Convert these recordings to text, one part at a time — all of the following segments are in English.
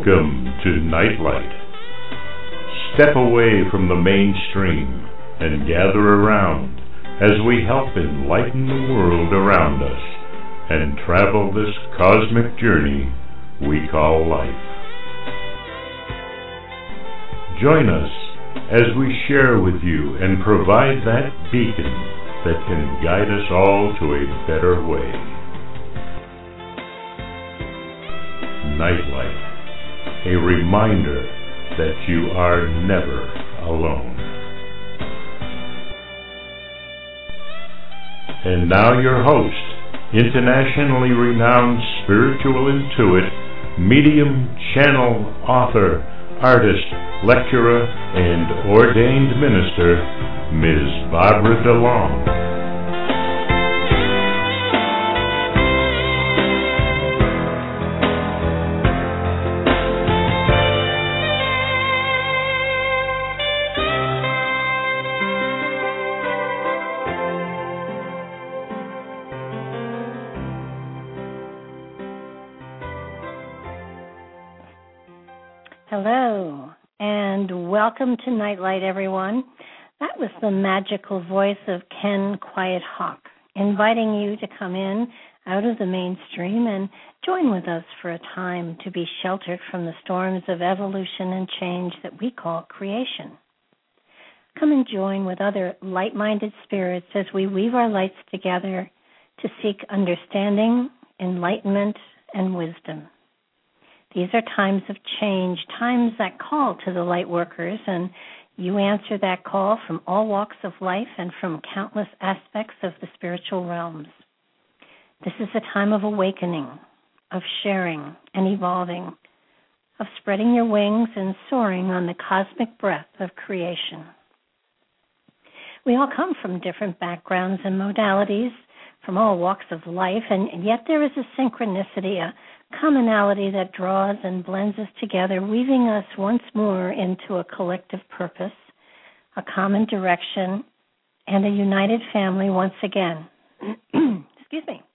Welcome to Nightlight. Step away from the mainstream and gather around as we help enlighten the world around us and travel this cosmic journey we call life. Join us as we share with you and provide that beacon that can guide us all to a better way. Nightlight. A reminder that you are never alone. And now your host, internationally renowned spiritual intuit, medium, channel, author, artist, lecturer, and ordained minister, Ms. Barbara DeLong. Hello, and welcome to Nightlight, everyone. That was the magical voice of Ken Quiet Hawk, inviting you to come in out of the mainstream and join with us for a time to be sheltered from the storms of evolution and change that we call creation. Come and join with other light-minded spirits as we weave our lights together to seek understanding, enlightenment, and wisdom. These are times of change, times that call to the light workers, and you answer that call from all walks of life and from countless aspects of the spiritual realms. This is a time of awakening, of sharing and evolving, of spreading your wings and soaring on the cosmic breath of creation. We all come from different backgrounds and modalities, from all walks of life, and yet there is a synchronicity, a commonality that draws and blends us together, weaving us once more into a collective purpose, a common direction, and a united family once again. Excuse me.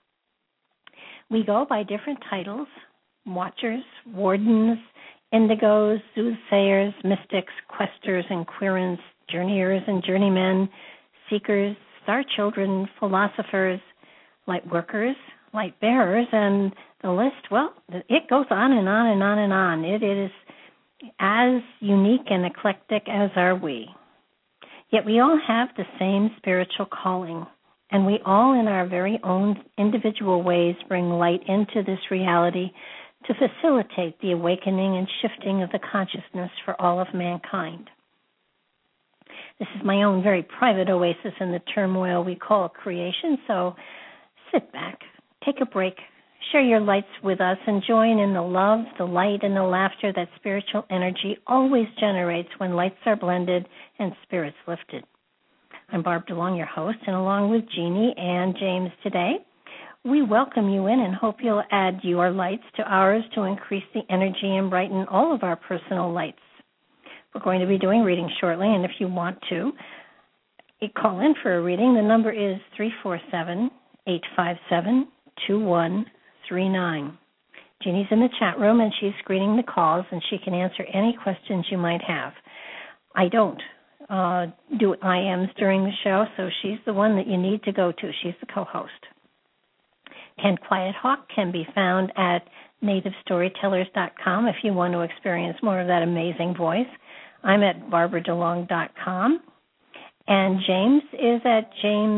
We go by different titles: watchers, wardens, indigos, soothsayers, mystics, questers and querents, journeyers and journeymen, seekers, star children, philosophers, light workers, light bearers, and the list, well, it goes on and on and on and on. It is as unique and eclectic as are we. Yet we all have the same spiritual calling, and we all in our very own individual ways bring light into this reality to facilitate the awakening and shifting of the consciousness for all of mankind. This is my own very private oasis in the turmoil we call creation, so sit back, take a break, share your lights with us, and join in the love, the light, and the laughter that spiritual energy always generates when lights are blended and spirits lifted. I'm Barb DeLong, your host, and along with Jeannie and James today, we welcome you in and hope you'll add your lights to ours to increase the energy and brighten all of our personal lights. We're going to be doing readings shortly, and if you want to call in for a reading, the number is 347-857-2139. Jeannie's in the chat room, and she's screening the calls, and she can answer any questions you might have. I don't do IMs during the show, so she's the one that you need to go to. She's the co-host. Ken Quiet Hawk can be found at nativestorytellers.com if you want to experience more of that amazing voice. I'm at barbaradelong.com. And James is at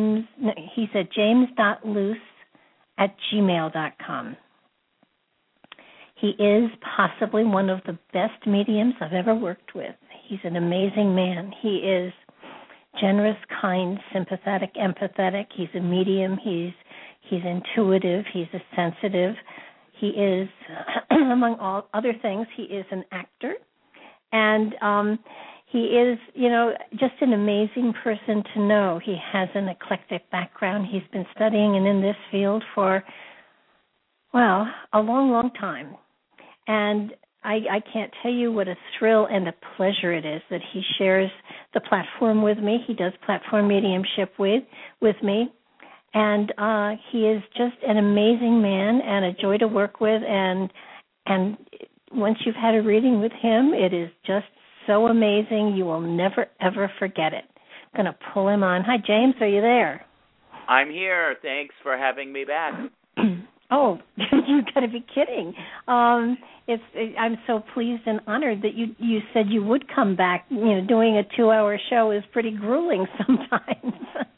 james.luce@gmail.com. He is possibly one of the best mediums I've ever worked with. He's an amazing man. He is generous, kind, sympathetic, empathetic. He's a medium. He's intuitive. He's a sensitive. He is, among all other things, he is an actor. And he is, just an amazing person to know. He has an eclectic background. He's been studying and in this field for, a long, long time. And I can't tell you what a thrill and a pleasure it is that he shares the platform with me. He does platform mediumship with me. And he is just an amazing man and a joy to work with. And once you've had a reading with him, it is just so amazing. You will never, ever forget it. I'm going to pull him on. Hi, James. Are you there? I'm here. Thanks for having me back. Oh, you got to be kidding! I'm so pleased and honored that you said you would come back. Doing a 2-hour show is pretty grueling sometimes.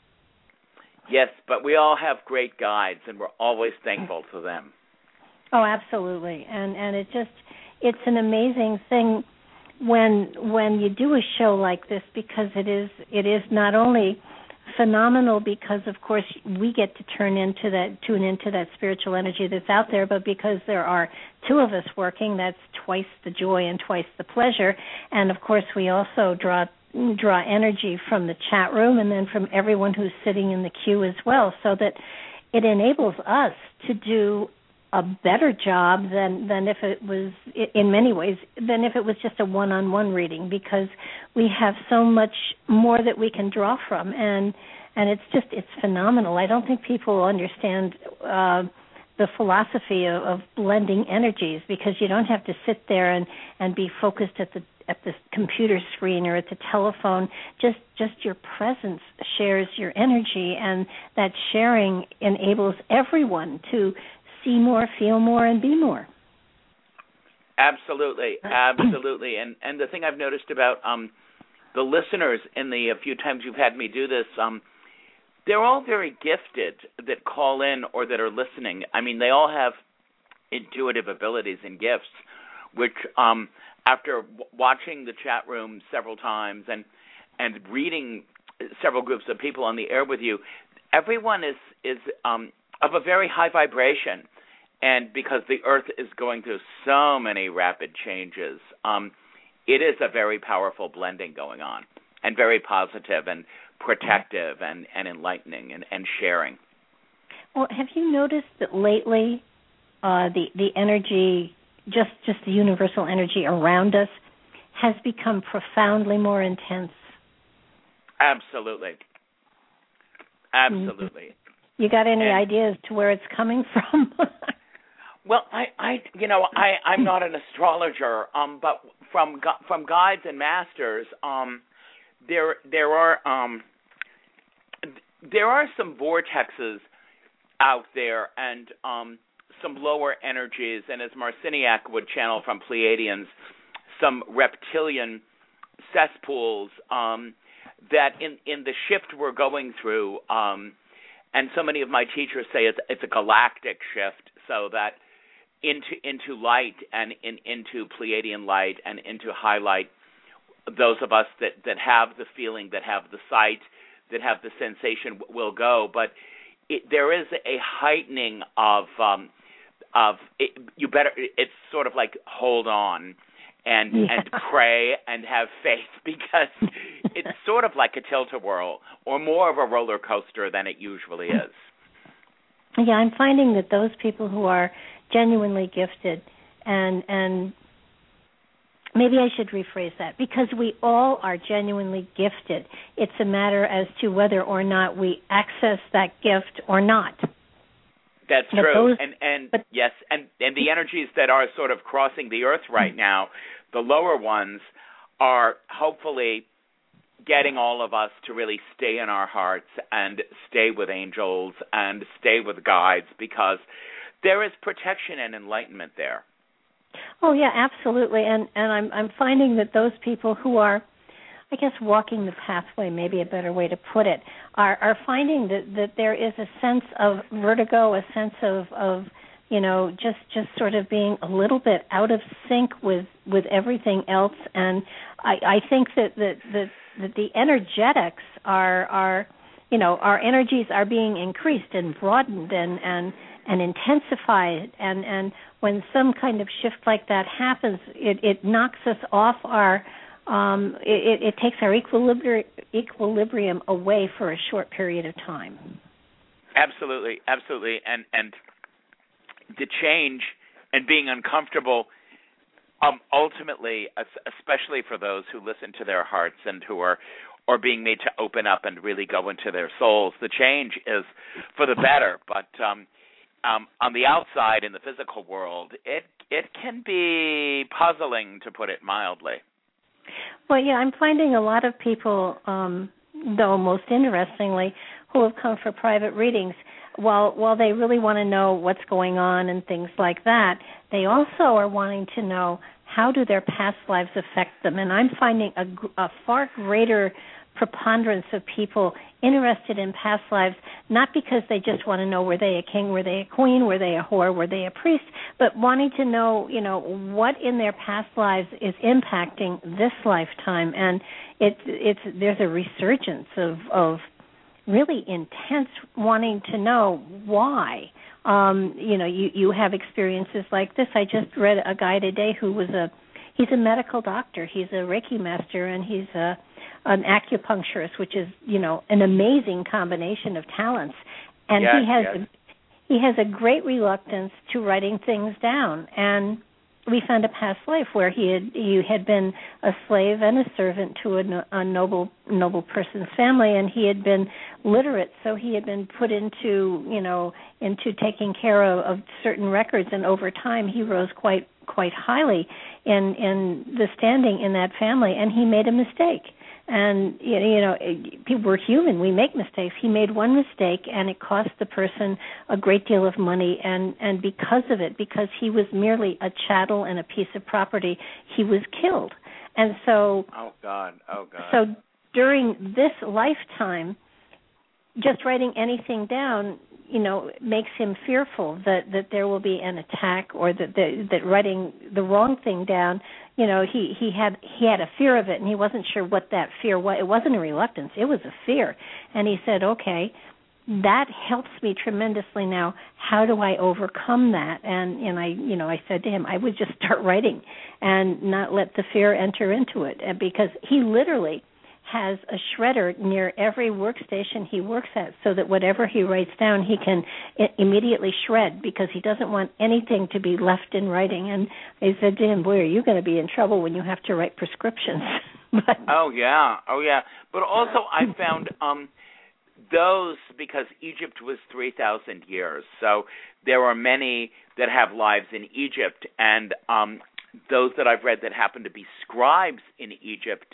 Yes, but we all have great guides, and we're always thankful to them. Oh, absolutely, and it's an amazing thing when you do a show like this, because it is not only phenomenal because, of course, we get to tune into that spiritual energy that's out there, but because there are two of us working, that's twice the joy and twice the pleasure. And of course, we also draw energy from the chat room and then from everyone who's sitting in the queue as well, so that it enables us to do a better job than if it was, in many ways, than if it was just a one-on-one reading, because we have so much more that we can draw from, and it's phenomenal. I don't think people understand the philosophy of blending energies, because you don't have to sit there and be focused at the computer screen or at the telephone. Just your presence shares your energy, and that sharing enables everyone to see more, feel more, and be more. Absolutely, absolutely. And the thing I've noticed about the listeners in the few times you've had me do this, they're all very gifted that call in or that are listening. I mean, they all have intuitive abilities and gifts, which after watching the chat room several times and reading several groups of people on the air with you, everyone is of a very high vibration. And because the Earth is going through so many rapid changes, it is a very powerful blending going on, and very positive and protective and enlightening and sharing. Well, have you noticed that lately the energy, just the universal energy around us, has become profoundly more intense? Absolutely. Absolutely. You got any ideas to where it's coming from? Well, I'm not an astrologer, but from guides and masters, there are some vortexes out there and some lower energies, and as Marciniak would channel from Pleiadians, some reptilian cesspools that in the shift we're going through, and so many of my teachers say it's a galactic shift, so that into light and into Pleiadian light and into high light, those of us that have the feeling, that have the sight, that have the sensation will go. But there is a heightening of it's sort of like hold on and pray and have faith, because it's sort of like a tilt-a-whirl or more of a roller coaster than it usually is. Yeah, I'm finding that those people who are genuinely gifted, and maybe I should rephrase that, because we all are genuinely gifted. It's a matter as to whether or not we access that gift or not. That's true. Yes, and the energies that are sort of crossing the earth right now, the lower ones, are hopefully getting all of us to really stay in our hearts and stay with angels and stay with guides, because there is protection and enlightenment there. Oh yeah, absolutely. And I'm finding that those people who are, I guess, walking the pathway, maybe a better way to put it, are finding that there is a sense of vertigo, a sense of just sort of being a little bit out of sync with everything else. And I think that the energetics are our energies are being increased and broadened and intensified, and when some kind of shift like that happens, it knocks us off our it takes our equilibrium away for a short period of time. Absolutely, and the change and being uncomfortable, ultimately, especially for those who listen to their hearts and who are being made to open up and really go into their souls, the change is for the better. But on the outside in the physical world, it can be puzzling, to put it mildly. Well, yeah, I'm finding a lot of people, though most interestingly, who have come for private readings, while they really want to know what's going on and things like that, they also are wanting to know how do their past lives affect them. And I'm finding a far greater preponderance of people interested in past lives, not because they just want to know, were they a king, were they a queen, were they a whore, were they a priest, but wanting to know, what in their past lives is impacting this lifetime. And there's a resurgence of really intense wanting to know why. You have experiences like this. I just read a guy today who he's a medical doctor, he's a Reiki master, and he's an acupuncturist, which is, an amazing combination of talents. And he has a great reluctance to writing things down. And we found a past life where he had been a slave and a servant to a noble person's family, and he had been literate, so he had been put into taking care of certain records, and over time he rose quite highly in the standing in that family, and he made a mistake. And, people are human. We make mistakes. He made one mistake, and it cost the person a great deal of money. And because of it, because he was merely a chattel and a piece of property, he was killed. And so... Oh, God. So during this lifetime, just writing anything down, makes him fearful that there will be an attack, or that writing the wrong thing down, he had a fear of it, and he wasn't sure what that fear was. It wasn't a reluctance, it was a fear. And he said, okay, that helps me tremendously now. How do I overcome that? And I said to him, I would just start writing and not let the fear enter into it, because he literally has a shredder near every workstation he works at, so that whatever he writes down, he can immediately shred, because he doesn't want anything to be left in writing. And I said to him, boy, are you going to be in trouble when you have to write prescriptions. Oh, yeah. But also I found those, because Egypt was 3,000 years, so there are many that have lives in Egypt, and those that I've read that happen to be scribes in Egypt,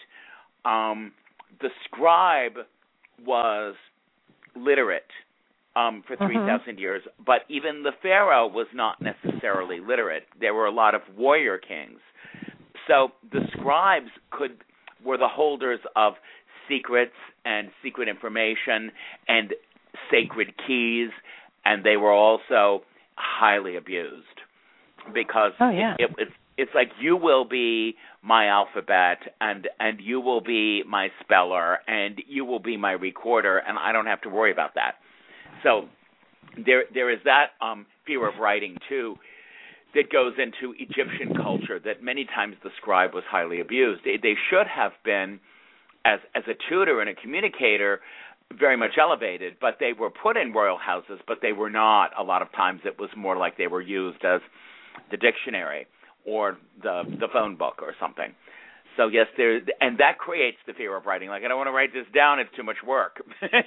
the scribe was literate for 3,000 years, but even the pharaoh was not necessarily literate. There were a lot of warrior kings. So the scribes were the holders of secrets and secret information and sacred keys, and they were also highly abused, because it's like, you will be my alphabet, and you will be my speller, and you will be my recorder, and I don't have to worry about that. So there is that fear of writing, too, that goes into Egyptian culture, that many times the scribe was highly abused. They should have been, as a tutor and a communicator, very much elevated, but they were put in royal houses, but they were not. A lot of times it was more like they were used as the dictionary or the phone book or something. So yes, and that creates the fear of writing. Like, I don't want to write this down; it's too much work.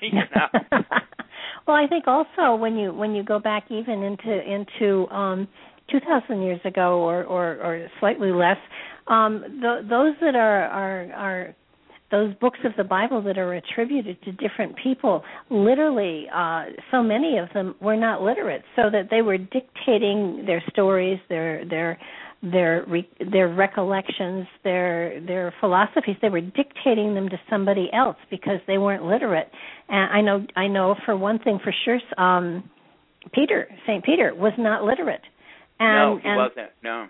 Well, I think also when you go back even into 2,000 years ago or slightly less, those that are those books of the Bible that are attributed to different people, literally, so many of them were not literate, so that they were dictating their stories, their recollections, their philosophies. They were dictating them to somebody else because they weren't literate. And I know for one thing for sure, St. Peter was not literate. No, he wasn't. No.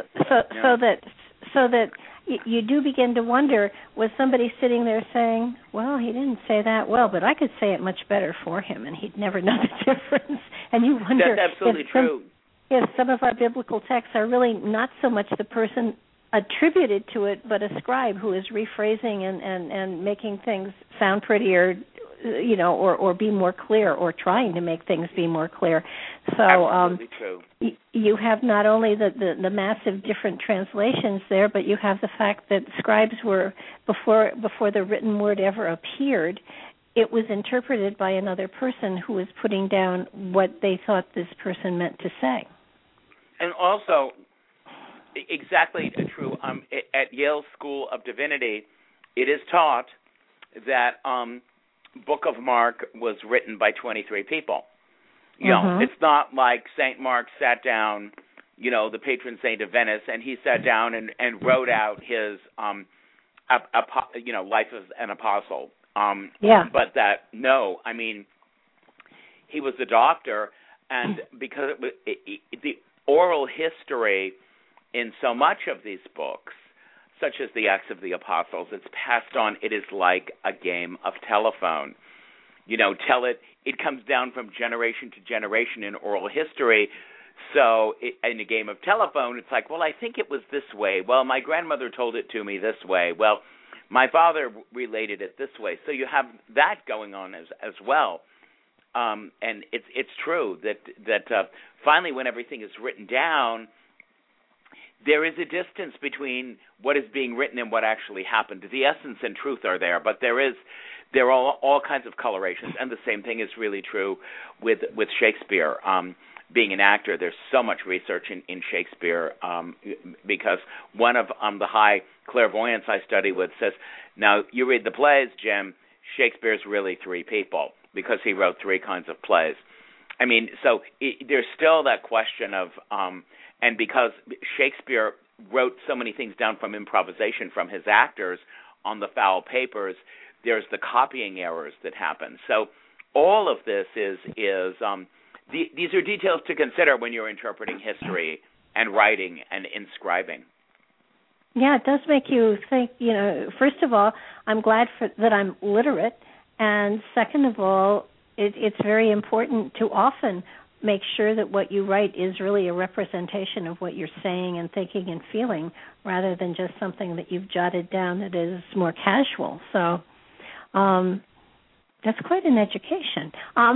So that you do begin to wonder, was somebody sitting there saying, well, he didn't say that well, but I could say it much better for him, and he'd never know the difference. And you wonder. That's absolutely true. Yes, some of our biblical texts are really not so much the person attributed to it, but a scribe who is rephrasing and making things sound prettier, or be more clear, or trying to make things be more clear. So absolutely true. You have not only the massive different translations there, but you have the fact that scribes were, before the written word ever appeared, it was interpreted by another person who was putting down what they thought this person meant to say. And also, exactly true, at Yale School of Divinity, it is taught that Book of Mark was written by 23 people. You know, it's not like St. Mark sat down, you know, the patron saint of Venice, and he sat down and wrote out his, life as an apostle. But that, no, I mean, he was a doctor, and because it was, the oral history in so much of these books, such as the Acts of the Apostles, it's passed on. It is like a game of telephone. You know, it comes down from generation to generation in oral history. So in a game of telephone, it's like, well, I think it was this way. Well, my grandmother told it to me this way. Well, my father related it this way. So you have that going on as well. And it's true that finally when everything is written down, there is a distance between what is being written and what actually happened. The essence and truth are there, but there are all kinds of colorations. And the same thing is really true with Shakespeare. Being an actor, there's so much research in Shakespeare because one of the high clairvoyants I study with says, now you read the plays, Jim, Shakespeare's really three people because he wrote three kinds of plays. I mean, so there's still that question of, and because Shakespeare wrote so many things down from improvisation from his actors on the foul papers, there's the copying errors that happen. So all of this is these are details to consider when you're interpreting history and writing and inscribing. Yeah, it does make you think, you know, first of all, I'm glad that I'm literate, and second of all, it's very important to often make sure that what you write is really a representation of what you're saying and thinking and feeling rather than just something that you've jotted down that is more casual. So that's quite an education.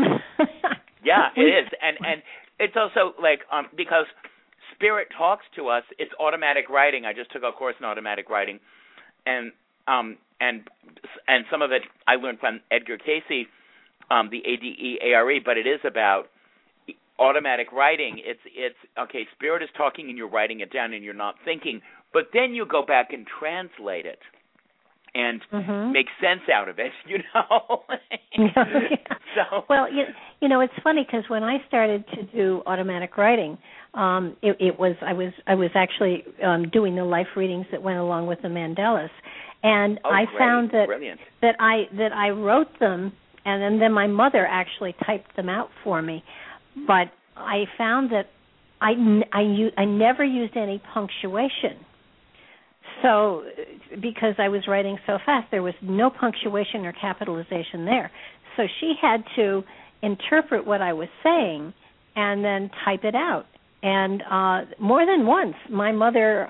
Yeah, it is. And it's also like because Spirit talks to us, it's automatic writing. I just took a course in automatic writing. And some of it I learned from Edgar Cayce, the ADEARE, but it is about automatic writing. It's okay, Spirit is talking and you're writing it down and you're not thinking, but then you go back and translate it and make sense out of it, you know. So, well, you know, it's funny because when I started to do automatic writing, I was actually doing the life readings that went along with the Mandalas, and I found that I wrote them, and then my mother actually typed them out for me, but I found that I never used any punctuation. So, because I was writing so fast, there was no punctuation or capitalization there. So she had to interpret what I was saying and then type it out. And more than once, my mother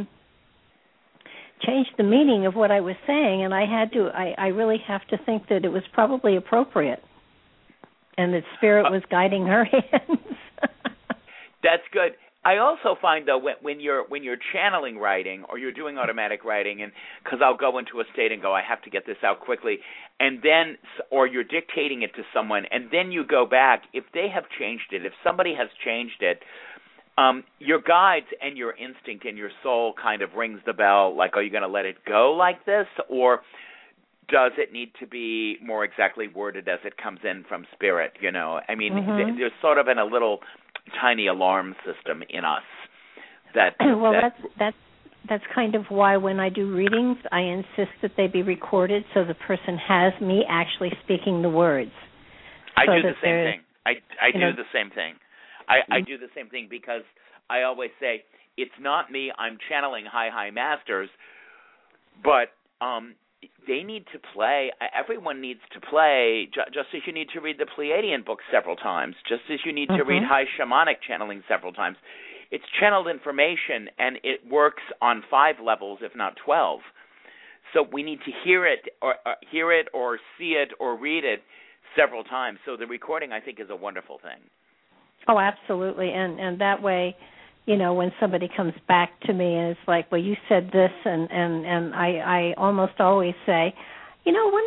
changed the meaning of what I was saying, and I really have to think that it was probably appropriate and that Spirit was guiding her hands. That's good. I also find, though, when you're channeling writing or you're doing automatic writing, and because I'll go into a state and go, I have to get this out quickly, and then, or you're dictating it to someone, and then you go back, if they have changed it, if somebody has changed it, your guides and your instinct and your soul kind of rings the bell, like, are you going to let it go like this, or does it need to be more exactly worded as it comes in from Spirit, you know? I mean, there's sort of a little tiny alarm system in us that that's kind of why when I do readings I insist that they be recorded so the person has me actually speaking the words. I do the same thing. I do the same thing. I do the same thing because I always say it's not me, I'm channeling high masters, but they need to play. Everyone needs to play, just as you need to read the Pleiadian books several times, just as you need to read high shamanic channeling several times. It's channeled information, and it works on 5 levels, if not 12. So we need to hear it or see it or read it several times. So the recording, I think, is a wonderful thing. Oh, absolutely, and that way, you know, when somebody comes back to me and it's like, well, you said this, and I almost always say, you know,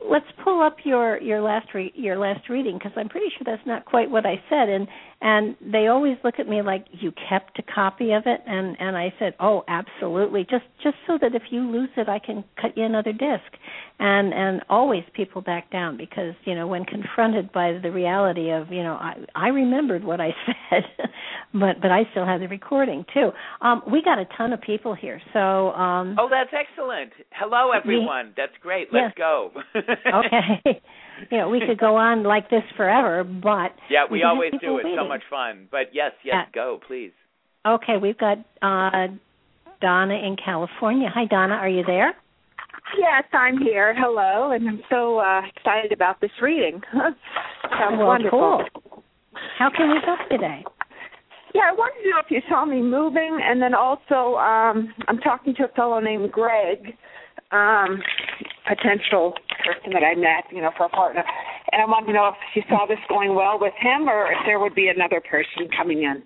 let's pull up your last reading, because I'm pretty sure that's not quite what I said. And they always look at me like, you kept a copy of it, and I said, oh, absolutely, just so that if you lose it, I can cut you another disc. And always people back down, because when confronted by the reality of I remembered what I said, but I still have the recording too. We got a ton of people here, so. Oh, that's excellent. Hello, everyone. That's great. Let's go. Okay. We could go on like this forever, but yeah, we always do. Waiting. It's so much fun. But yes, go, please. Okay, we've got Donna in California. Hi, Donna. Are you there? Yes, I'm here. Hello, and I'm so excited about this reading. Sounds wonderful. Cool. How can we help today? Yeah, I wanted to know if you saw me moving, and then also I'm talking to a fellow named Greg, potential person that I met, for a partner, and I wanted to know if you saw this going well with him, or if there would be another person coming in.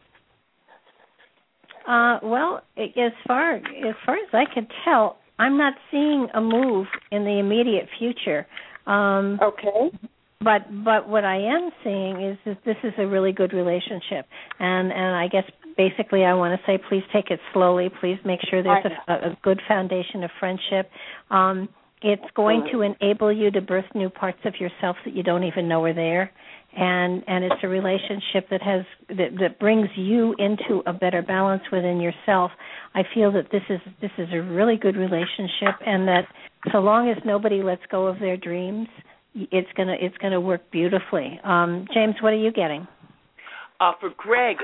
Well, as far as I can tell, I'm not seeing a move in the immediate future. Okay. But what I am seeing is that this is a really good relationship, and I guess basically I want to say, please take it slowly. Please make sure there's a good foundation of friendship. It's going to enable you to birth new parts of yourself that you don't even know are there, and it's a relationship that brings you into a better balance within yourself. I feel that this is a really good relationship, and that so long as nobody lets go of their dreams, it's gonna work beautifully. James, what are you getting? For Greg,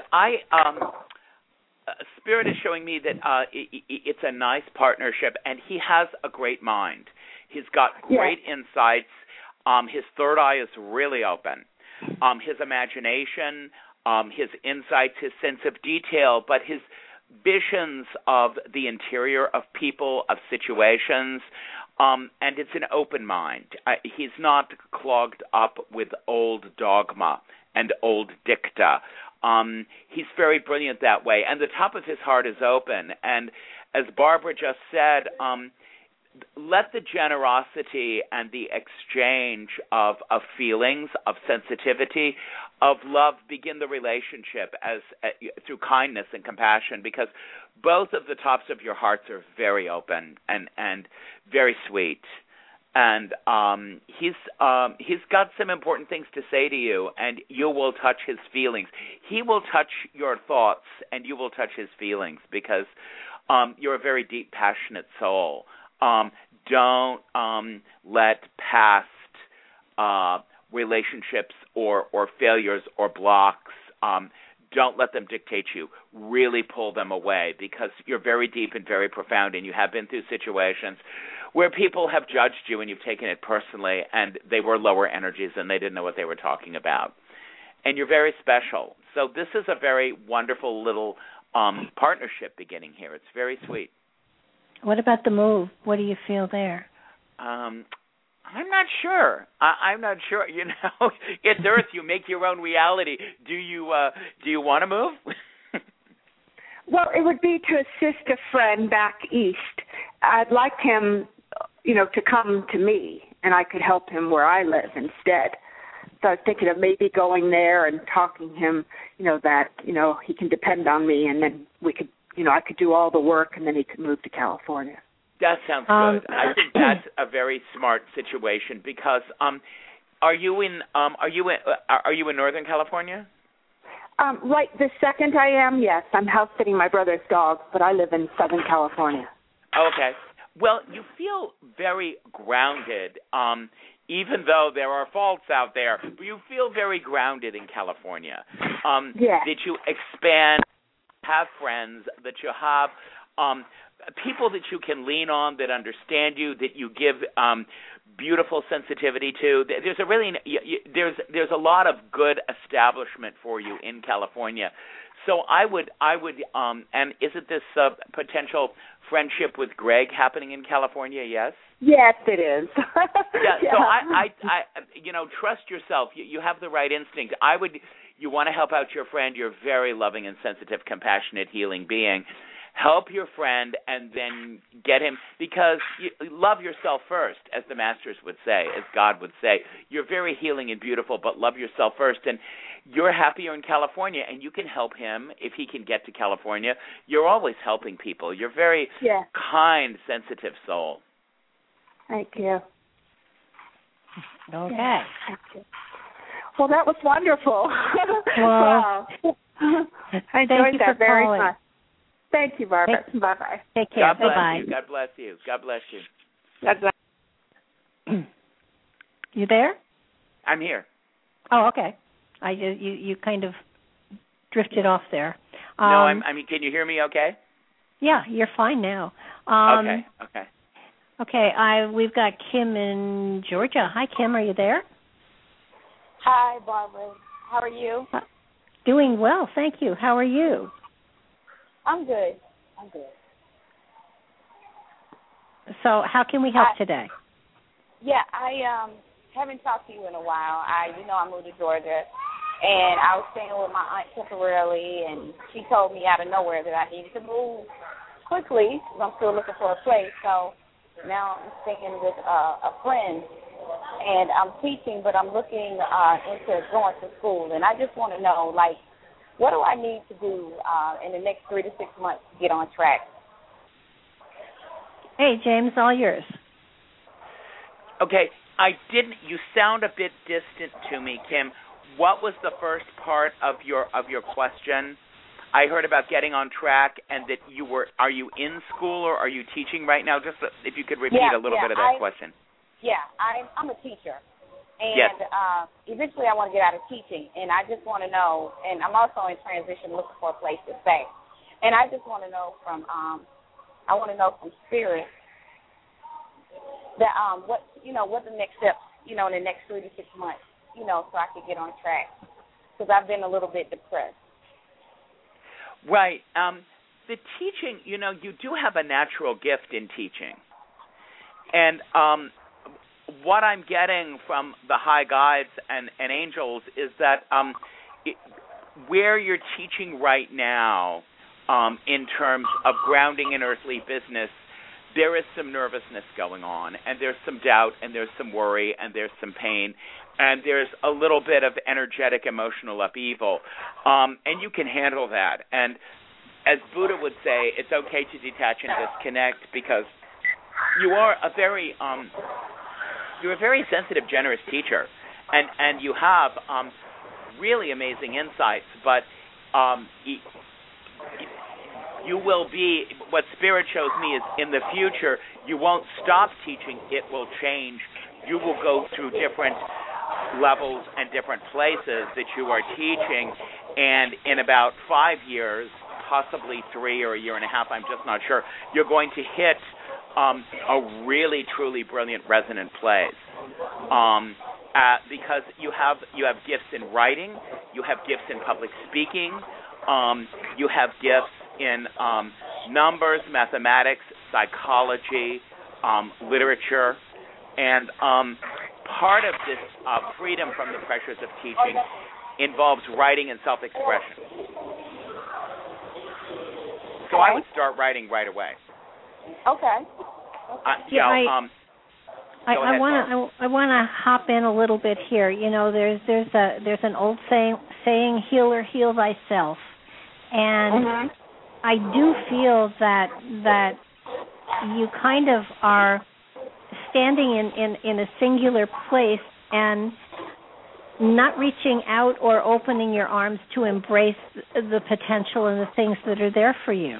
Spirit is showing me that it's a nice partnership, and he has a great mind. He's got great insights. His third eye is really open. His imagination, his insights, his sense of detail, but his visions of the interior of people, of situations, and it's an open mind. He's not clogged up with old dogma and old dicta. He's very brilliant that way, and the top of his heart is open. And as Barbara just said, let the generosity and the exchange of feelings, of sensitivity, of love begin the relationship through kindness and compassion, because both of the tops of your hearts are very open and very sweet. And he's got some important things to say to you, and you will touch his feelings. He will touch your thoughts, and you will touch his feelings, because you're a very deep, passionate soul. Don't let past relationships or failures or blocks, don't let them dictate you. Really pull them away, because you're very deep and very profound, and you have been through situations where people have judged you and you've taken it personally, and they were lower energies and they didn't know what they were talking about. And you're very special. So this is a very wonderful little partnership beginning here. It's very sweet. What about the move? What do you feel there? I'm not sure. I'm not sure. It's Earth. You make your own reality. Do you want to move? Well, it would be to assist a friend back east. I'd like him, to come to me, and I could help him where I live instead. So I was thinking of maybe going there and talking to him, that, he can depend on me, and then we could, I could do all the work, and then he could move to California. That sounds good. I think that's a very smart situation, because are you in Northern California? Right this second I am, yes. I'm house sitting my brother's dog, but I live in Southern California. Okay. Well, you feel very grounded, even though there are faults out there. But you feel very grounded in California. That you expand, have friends, that you have people that you can lean on, that understand you, that you give beautiful sensitivity to. There's there's a lot of good establishment for you in California. So I would and isn't this potential friendship with Greg happening in California? Yes. Yes, it is. So I trust yourself. You have the right instinct. You want to help out your friend. You're a very loving and sensitive, compassionate, healing being. help your friend, and then get him, because you love yourself first, as the masters would say, as God would say. You're very healing and beautiful, but love yourself first. And you're happier in California, and you can help him if he can get to California. You're always helping people. You're a very kind, sensitive soul. Thank you. Okay. Yeah. Thank you. Well, that was wonderful. Well, wow. I enjoyed that very calling. much. Thank you, Barbara. Bye-bye. Take care. God bless Bye-bye. you. God bless you. God bless you. God bless. You there? I'm here. Oh, okay. You kind of drifted off there. No, I mean, can you hear me okay? Yeah, you're fine now. Okay. Okay, we've got Kim in Georgia. Hi, Kim, are you there? Hi, Barbara. How are you? Doing well, thank you. How are you? I'm good. So how can we help today? Yeah, I haven't talked to you in a while. I moved to Georgia, and I was staying with my aunt temporarily, and she told me out of nowhere that I needed to move quickly because I'm still looking for a place. So now I'm staying with a friend, and I'm teaching, but I'm looking into going to school, and I just want to know, like, what do I need to do in the next 3 to 6 months to get on track? Hey, James, all yours. Okay, you sound a bit distant to me, Kim. What was the first part of your question? I heard about getting on track, and that are you in school or are you teaching right now? Just if you could repeat a little bit of that question. Yeah, I'm a teacher, and yes. Eventually I want to get out of teaching, and I just want to know, and I'm also in transition looking for a place to stay, and I just want to know from Spirit that what the next steps, in the next 3 to 6 months, so I can get on track, because I've been a little bit depressed. Right. The teaching, you do have a natural gift in teaching. And what I'm getting from the high guides and angels is that where you're teaching right now in terms of grounding in earthly business, there is some nervousness going on, and there's some doubt, and there's some worry, and there's some pain, and there's a little bit of energetic, emotional upheaval, and you can handle that. And as Buddha would say, it's okay to detach and disconnect, because you are a very sensitive, generous teacher, and you have really amazing insights, but you will be, what Spirit shows me is in the future, you won't stop teaching, it will change. You will go through different levels and different places that you are teaching, and in about 5 years, possibly 3 or a year and a half, I'm just not sure, you're going to hit a really, truly brilliant resonant place. Because you have gifts in writing, you have gifts in public speaking, you have gifts in numbers, mathematics, psychology, literature, and part of this freedom from the pressures of teaching involves writing and self-expression. So I would start writing right away. Okay. I want to hop in a little bit here. There's an old saying, healer, heal thyself, and I do feel that you kind of are standing in a singular place and not reaching out or opening your arms to embrace the potential and the things that are there for you.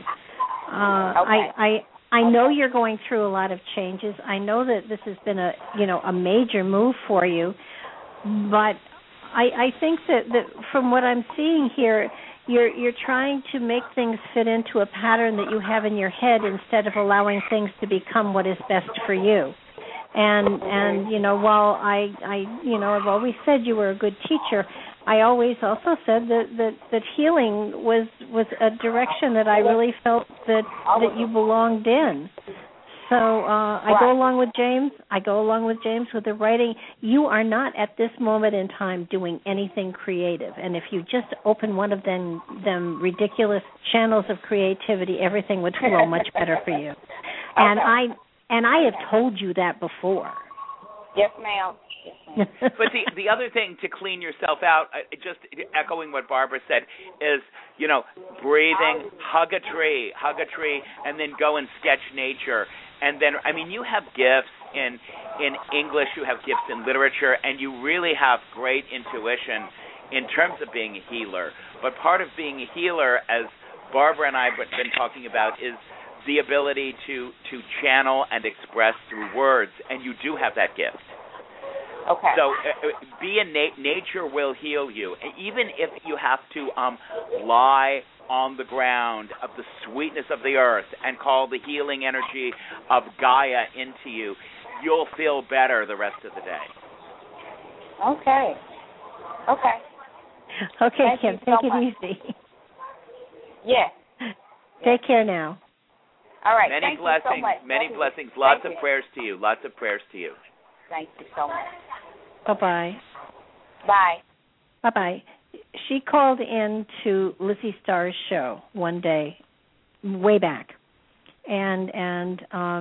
I know you're going through a lot of changes. I know that this has been a major move for you, but I think that from what I'm seeing here, you're trying to make things fit into a pattern that you have in your head instead of allowing things to become what is best for you. And while I've always said you were a good teacher, I always also said that healing was a direction that I really felt that you belonged in. So I go along with James. I go along with James with the writing. You are not at this moment in time doing anything creative. And if you just open one of them ridiculous channels of creativity, everything would flow much better for you. And I have told you that before. Yes, ma'am. But the other thing to clean yourself out, just echoing what Barbara said, is, breathing, hug a tree, and then go and sketch nature. And then, you have gifts in English, you have gifts in literature, and you really have great intuition in terms of being a healer. But part of being a healer, as Barbara and I have been talking about, is the ability to channel and express through words, and you do have that gift. Okay. So nature will heal you, even if you have to lie on the ground of the sweetness of the earth and call the healing energy of Gaia into you. You'll feel better the rest of the day. Okay. Okay, Kim. Take it easy. Yes. Take care now. All right. Many Thank blessings. You so much. Many blessings. Lots of prayers to you. Lots of prayers to you. Thank you so much. Bye-bye. Bye. Bye-bye. She called in to Lizzie Starr's show one day, way back, and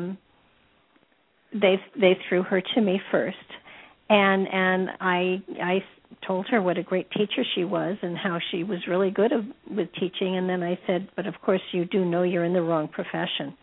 they threw her to me first, and I told her what a great teacher she was and how she was really good with teaching, and then I said, but of course you do know you're in the wrong profession,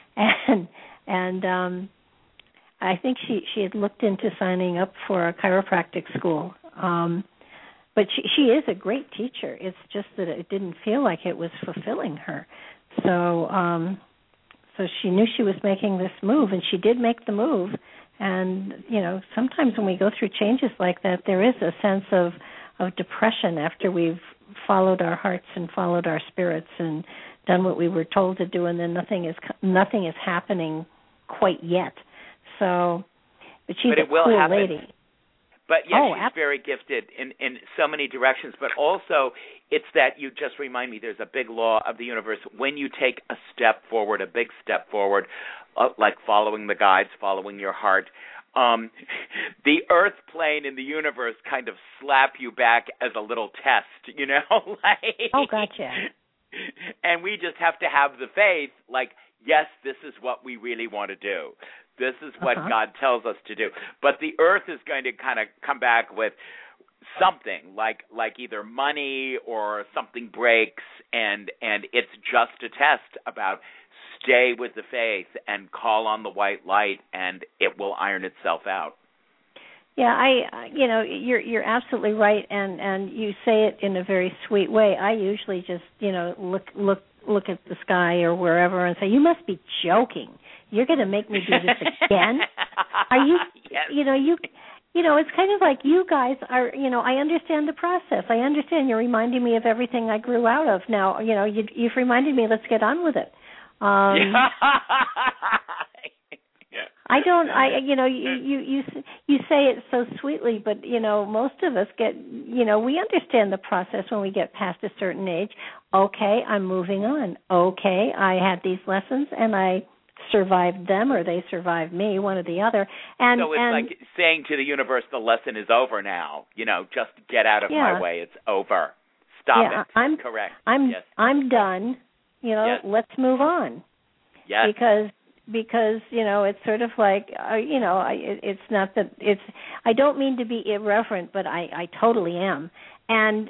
and I think she had looked into signing up for a chiropractic school. But she is a great teacher. It's just that it didn't feel like it was fulfilling her. So she knew she was making this move, and she did make the move. And, sometimes when we go through changes like that, there is a sense of depression after we've followed our hearts and followed our spirits and done what we were told to do, and then nothing is happening quite yet. But she's a cool lady. But yes, she's very gifted in so many directions. But also, it's that you just remind me there's a big law of the universe. When you take a step forward, a big step forward, like following the guides, following your heart, the earth plane in the universe kind of slap you back as a little test, Oh, gotcha. And we just have to have the faith, yes, this is what we really want to do. This is what God tells us to do. But the earth is going to kind of come back with something like either money or something breaks, and it's just a test about stay with the faith and call on the white light, and it will iron itself out. Yeah, you're absolutely right, and you say it in a very sweet way. I usually just, look at the sky or wherever and say, "You must be joking. You're going to make me do this again? Are you?" Yes. It's kind of like you guys are. I understand the process. I understand. You're reminding me of everything I grew out of. Now, you've reminded me. Let's get on with it. I don't. You say it so sweetly, but most of us get. We understand the process when we get past a certain age. Okay, I'm moving on. Okay, I had these lessons and I survived them, or they survived me, one or the other. And so it's like saying to the universe, the lesson is over now. Just get out of my way. It's over. Stop it. I'm correct. I'm done. Let's move on. Yes. Because it's sort of like it's not that it's. I don't mean to be irreverent, but I totally am, and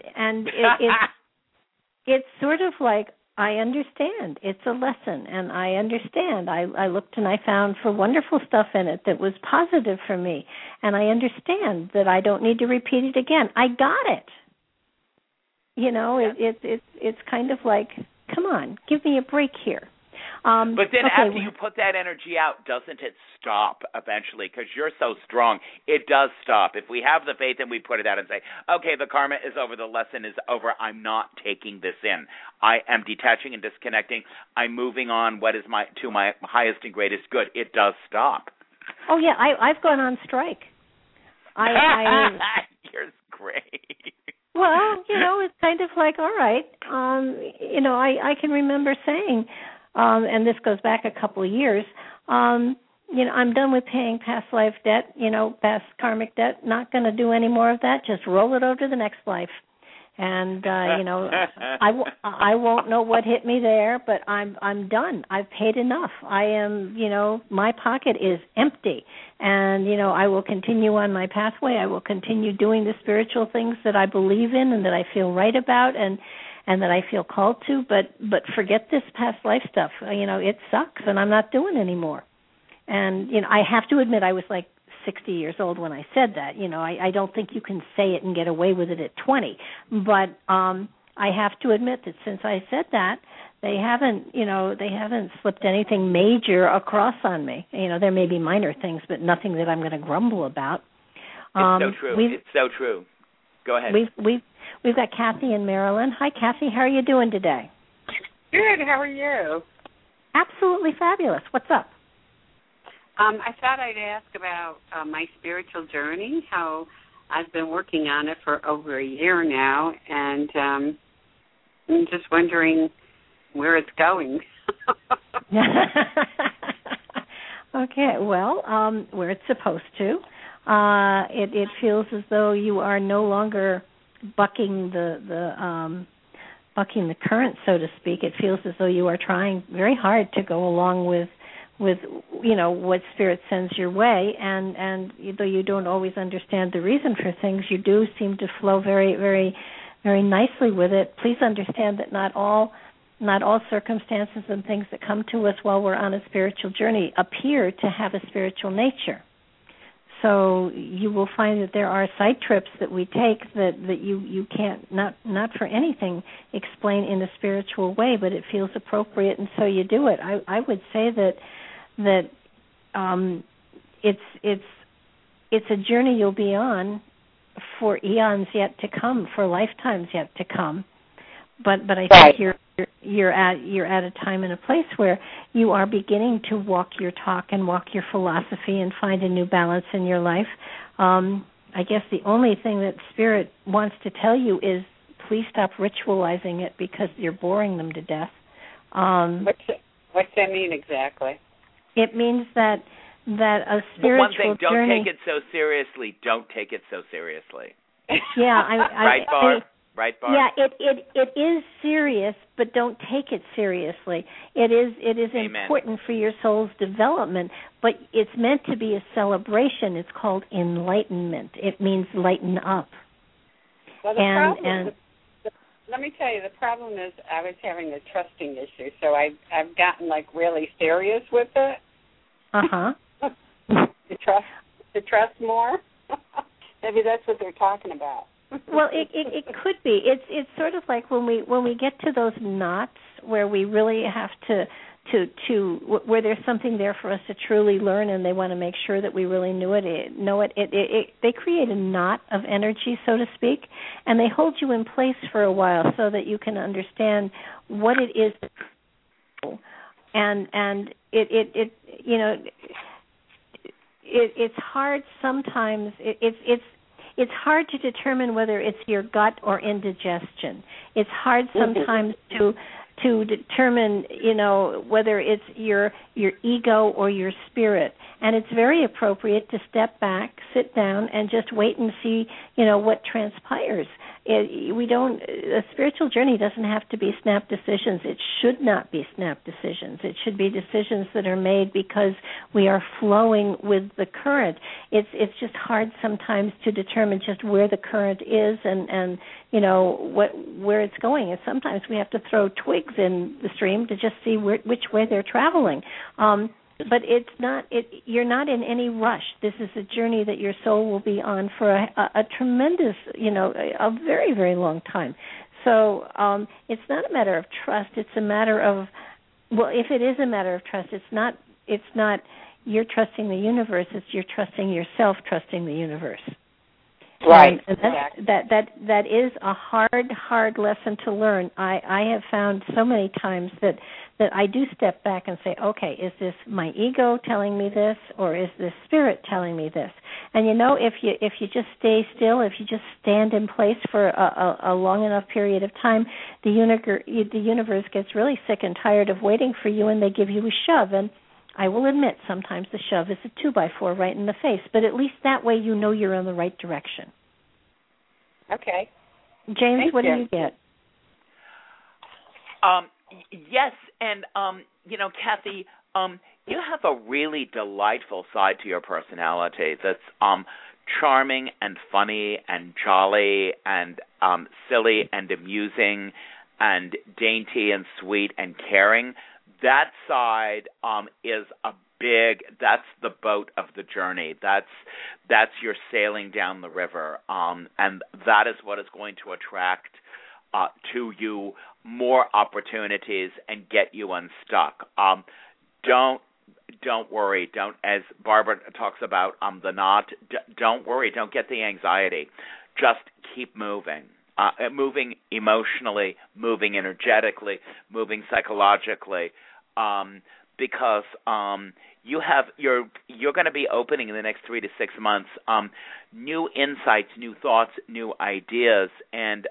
it's sort of like I understand. It's a lesson, and I understand. I looked and I found for wonderful stuff in it that was positive for me, and I understand that I don't need to repeat it again. I got it. It's kind of like, come on, give me a break here. But then after you put that energy out, doesn't it stop eventually? Because you're so strong. It does stop. If we have the faith and we put it out and say, okay, the karma is over, the lesson is over, I'm not taking this in. I am detaching and disconnecting. I'm moving on to my highest and greatest good. It does stop. Oh, yeah, I've gone on strike. You're great. Well, it's kind of like, all right. I can remember saying, and this goes back a couple of years, I'm done with paying past life debt, past karmic debt. Not going to do any more of that. Just roll it over to the next life. And I won't know what hit me there, but I'm done. I've paid enough. I am, my pocket is empty, and I will continue on my pathway. I will continue doing the spiritual things that I believe in and that I feel right about, and that I feel called to. But forget this past life stuff. It sucks, and I'm not doing anymore. And I have to admit, I was like 60 years old when I said that. I don't think you can say it and get away with it at 20. But I have to admit that since I said that, they haven't slipped anything major across on me. There may be minor things, but nothing that I'm going to grumble about. It's so true. It's so true. Go ahead. We've got Kathy in Maryland. Hi, Kathy. How are you doing today? Good. How are you? Absolutely fabulous. What's up? I thought I'd ask about my spiritual journey, how I've been working on it for over a year now, and I'm just wondering where it's going. Okay, well, where it's supposed to. It feels as though you are no longer bucking the current, so to speak. It feels as though you are trying very hard to go along with what Spirit sends your way, and though you don't always understand the reason for things, you do seem to flow very, very, very nicely with it. Please understand that not all circumstances and things that come to us while we're on a spiritual journey appear to have a spiritual nature. So you will find that there are side trips that we take that you can't, not for anything, explain in a spiritual way, but it feels appropriate, and so you do it. I would say that it's a journey you'll be on for eons yet to come, for lifetimes yet to come. But I think you're at a time and a place where you are beginning to walk your talk and walk your philosophy and find a new balance in your life. I guess the only thing that Spirit wants to tell you is please stop ritualizing it because you're boring them to death. What's that mean exactly? It means that a spiritual one thing, don't journey. take it so seriously. Don't take it so seriously. Yeah, right, Barb? Right, Barb? Yeah, it is serious, but don't take it seriously. It is Amen. important for your soul's development, but it's meant to be a celebration. It's called enlightenment. It means lighten up. Well, let me tell you, the problem is I was having a trusting issue, so I've gotten really serious with it. to trust more. Maybe that's what they're talking about. Well, it could be. It's sort of like when we get to those knots where we really have to where there's something there for us to truly learn, and they want to make sure that we really know it. They create a knot of energy, so to speak, and they hold you in place for a while so that you can understand what it is. And it's hard sometimes. It's hard to determine whether it's your gut or indigestion. It's hard sometimes to determine, whether it's your ego or your spirit. And it's very appropriate to step back, sit down, and just wait and see, what transpires. A spiritual journey doesn't have to be snap decisions. It should not be snap decisions. It should be decisions that are made because we are flowing with the current. It's just hard sometimes to determine just where the current is and where it's going. And sometimes we have to throw twigs in the stream to just see which way they're traveling. But it's not. You're not in any rush. This is a journey that your soul will be on for a tremendous, a very, very long time. So it's not a matter of trust. It's a matter of, if it is a matter of trust, it's not you're trusting the universe. It's you're trusting yourself, trusting the universe. Right. And that is a hard lesson to learn. I have found so many times that I do step back and say, okay, is this my ego telling me this, or is this spirit telling me this? And if you just stay still, if you just stand in place for a long enough period of time, the universe gets really sick and tired of waiting for you, and they give you a shove. And I will admit sometimes the shove is a 2x4 right in the face, but at least that way you know you're in the right direction. Okay. James, what do you get? Yes, and Kathy, you have a really delightful side to your personality that's charming and funny and jolly and silly and amusing and dainty and sweet and caring. That side is that's the boat of the journey. That's your sailing down the river, and that is what is going to attract to you more opportunities and get you unstuck. Don't worry. Don't, as Barbara talks about the knot. Don't worry. Don't get the anxiety. Just keep moving. Moving emotionally, moving energetically, moving psychologically, because you're going to be opening in the next 3 to 6 months new insights, new thoughts, new ideas, and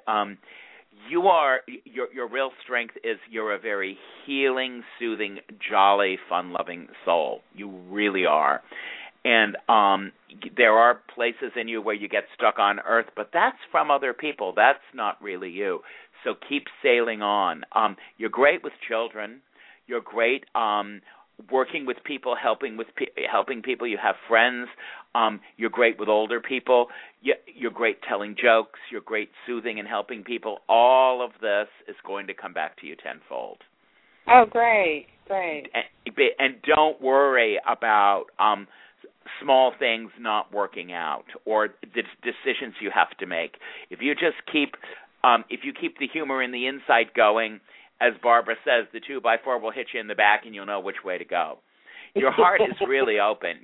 your real strength is you're a very healing, soothing, jolly, fun-loving soul. You really are. And there are places in you where you get stuck on earth, but that's from other people. That's not really you. So keep sailing on. You're great with children. You're great working with people, helping people. You have friends. You're great with older people. You're great telling jokes. You're great soothing and helping people. All of this is going to come back to you tenfold. Oh, great. And don't worry about small things not working out or the decisions you have to make. If you just keep the humor in the inside going, as Barbara says, the 2x4 will hit you in the back and you'll know which way to go. Your heart is really open.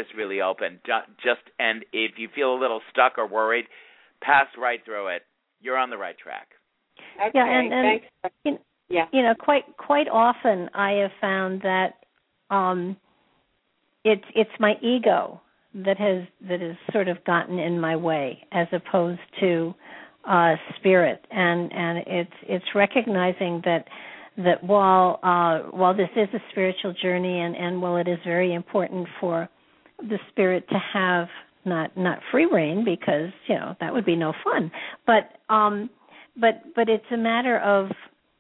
And if you feel a little stuck or worried, pass right through it. You're on the right track. Okay, and thanks. Quite often I have found that it's my ego that has sort of gotten in my way, as opposed to spirit, and it's recognizing that while this is a spiritual journey, and while it is very important for the spirit to have not free reign, because that would be no fun, but it's a matter of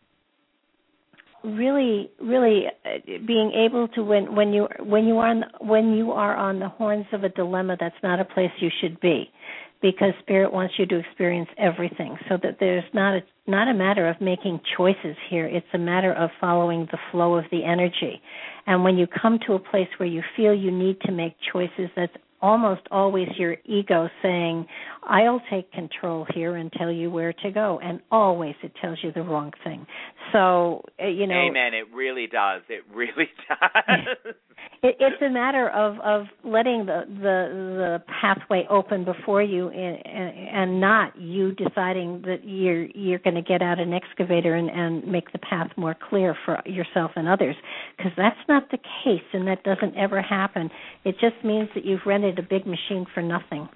really being able to, when you are on the horns of a dilemma, that's not a place you should be, because Spirit wants you to experience everything, so that there's not a matter of making choices here. It's a matter of following the flow of the energy. And when you come to a place where you feel you need to make choices, that's almost always your ego saying, I'll take control here and tell you where to go. And always it tells you the wrong thing. So, Amen. It really does. It really does. It's a matter of letting the pathway open before you, and not you deciding that you're going to get out an excavator and make the path more clear for yourself and others, because that's not the case, and that doesn't ever happen. It just means that you've rented a big machine for nothing.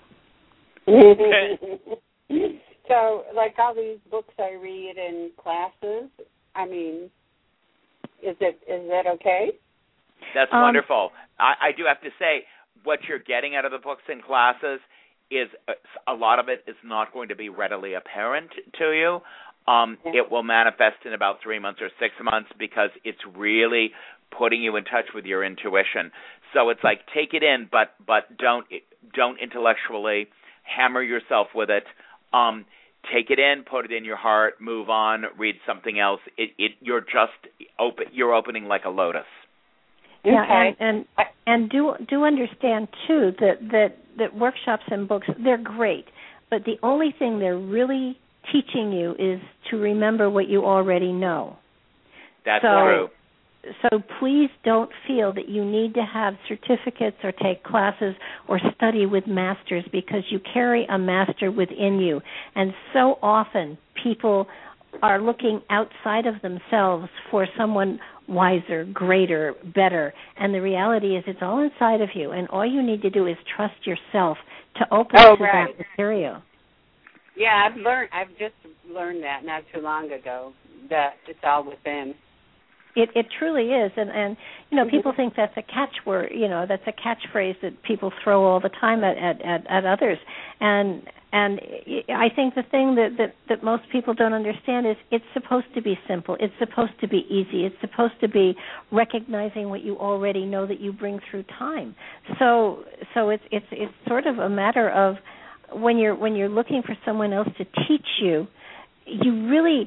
So, like all these books I read in classes, I mean, is that okay? That's wonderful. I do have to say, what you're getting out of the books and classes is a lot of it is not going to be readily apparent to you. It will manifest in about 3 months or 6 months, because it's really putting you in touch with your intuition. So it's like, take it in, but don't intellectually hammer yourself with it. Take it in, put it in your heart, move on, read something else. You're just open. You're opening like a lotus. Yeah, and do understand too that workshops and books, they're great, but the only thing they're really teaching you is to remember what you already know. That's true. So please don't feel that you need to have certificates or take classes or study with masters, because you carry a master within you. And so often people are looking outside of themselves for someone wiser, greater, better. And the reality is it's all inside of you, and all you need to do is trust yourself to open to that material. Yeah, I've just learned that not too long ago, that it's all within. It truly is, and people think that's a catchword. That's a catchphrase that people throw all the time at others, and I think the thing that most people don't understand is it's supposed to be simple. It's supposed to be easy. It's supposed to be recognizing what you already know that you bring through time. So it's sort of a matter of when you're looking for someone else to teach you, you really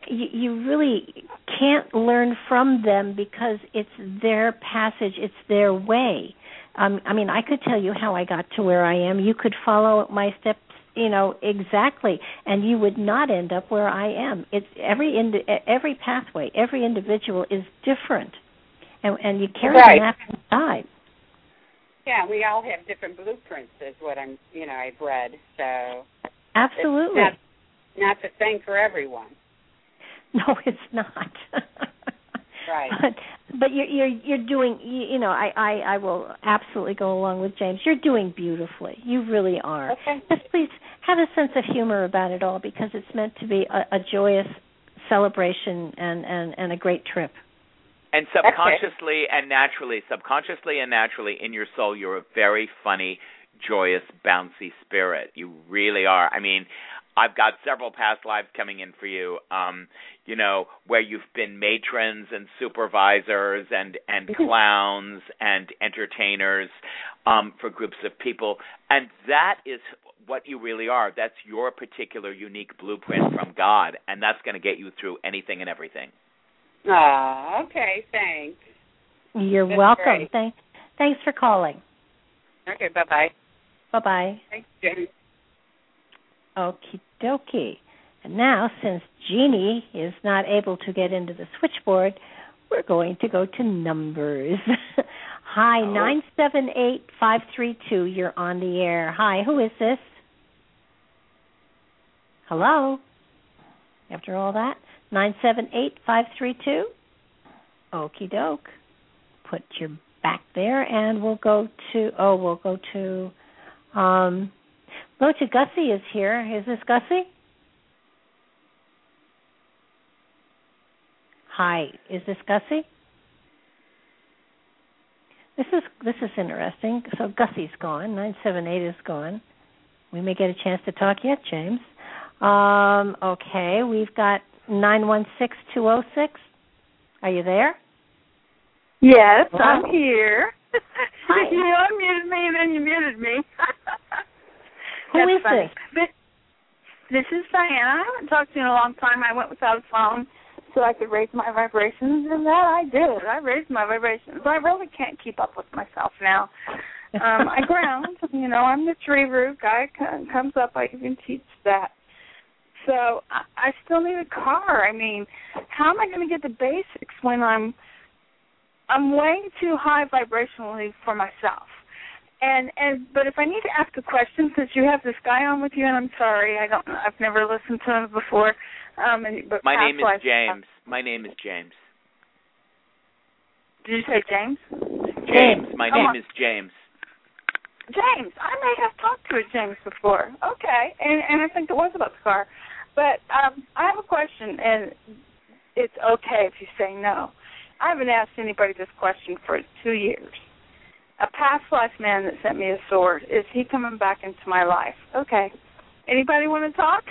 can't learn from them because it's their passage, it's their way. I could tell you how I got to where I am. You could follow my steps, exactly, and you would not end up where I am. It's every pathway, every individual is different, and you carry that inside. Yeah, we all have different blueprints, is what I've read. So absolutely, it's not the same for everyone. No, it's not. Right. But you're doing. I will absolutely go along with James. You're doing beautifully. You really are. Okay. Just please have a sense of humor about it all, because it's meant to be a joyous celebration and a great trip. And subconsciously and naturally in your soul, you're a very funny, joyous, bouncy spirit. You really are. I've got several past lives coming in for you, where you've been matrons and supervisors and clowns and entertainers for groups of people. And that is what you really are. That's your particular unique blueprint from God, and that's going to get you through anything and everything. Okay, thanks. You're That's welcome. Great. Thanks for calling. Okay, bye-bye. Bye-bye. Thanks, James. Okie dokie. And now, since Jeannie is not able to get into the switchboard, we're going to go to numbers. Hi, 978-532. You're on the air. Hi, who is this? Hello? After all that, 978-532. Okie doke. Put your back there, and we'll go to Gussie is here. Is this Gussie? Hi, is this Gussie? This is interesting. So Gussie's gone. 978 is gone. We may get a chance to talk yet, James. Okay, we've got 916-206. Are you there? Yes, Hello? I'm here. Hi. You unmuted me and then you muted me. Who is funny. this? This is Diana. I haven't talked to you in a long time. I went without a phone so I could raise my vibrations, and that I did. I raised my vibrations. I really can't keep up with myself now. I ground. I'm the tree root guy. Comes up. I even teach that. So I still need a car. How am I going to get the basics when I'm way too high vibrationally for myself? But if I need to ask a question, since you have this guy on with you, and I'm sorry, I've never listened to him before. But My name is James. My name is James. Did you say James? James. My name is James. James. I may have talked to a James before. Okay, and I think it was about the car. But I have a question, and it's okay if you say no. I haven't asked anybody this question for 2 years. A past life man that sent me a sword, is he coming back into my life? Okay. Anybody want to talk?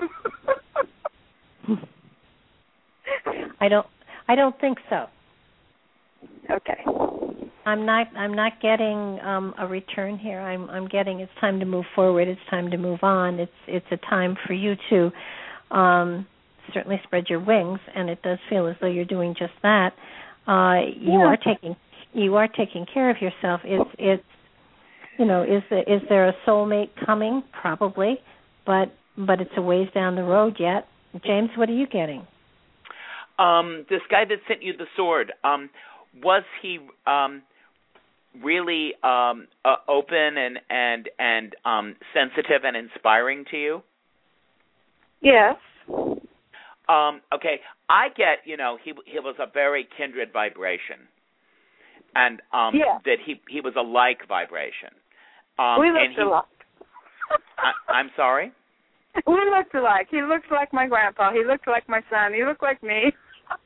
I don't think so. Okay. I'm not getting a return here. I'm getting it's time to move forward. It's time to move on. It's a time for you to certainly spread your wings, and it does feel as though you're doing just that. You are taking care of yourself. Is there a soulmate coming? Probably, but it's a ways down the road yet. James, what are you getting? This guy that sent you the sword, was he really open and sensitive and inspiring to you? Yes. Okay, I get, he was a very kindred vibration, and that he was a like vibration. We looked alike. I'm sorry? We looked alike. He looked like my grandpa. He looked like my son. He looked like me.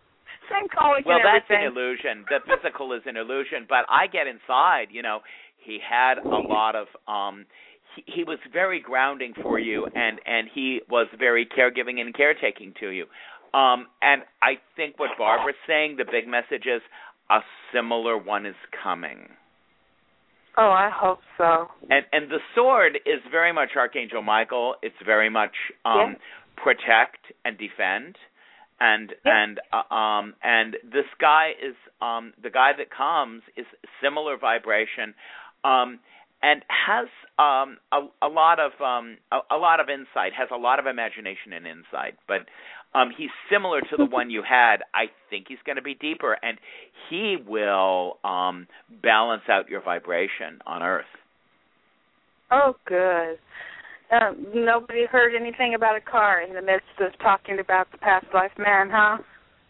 Same colic well, and that's everything. an illusion. The physical is an illusion, but I get inside. He had a lot of he was very grounding for you, and he was very caregiving and caretaking to you. And I think what Barbara's saying, the big message is a similar one is coming. Oh, I hope so. And the sword is very much Archangel Michael. It's very much protect and defend. And this guy is the guy that comes is similar vibration, and has a lot of insight, has a lot of imagination and insight. But he's similar to the one you had. I think he's going to be deeper, and he will balance out your vibration on Earth. Oh, good. Nobody heard anything about a car in the midst of talking about the past life man, huh?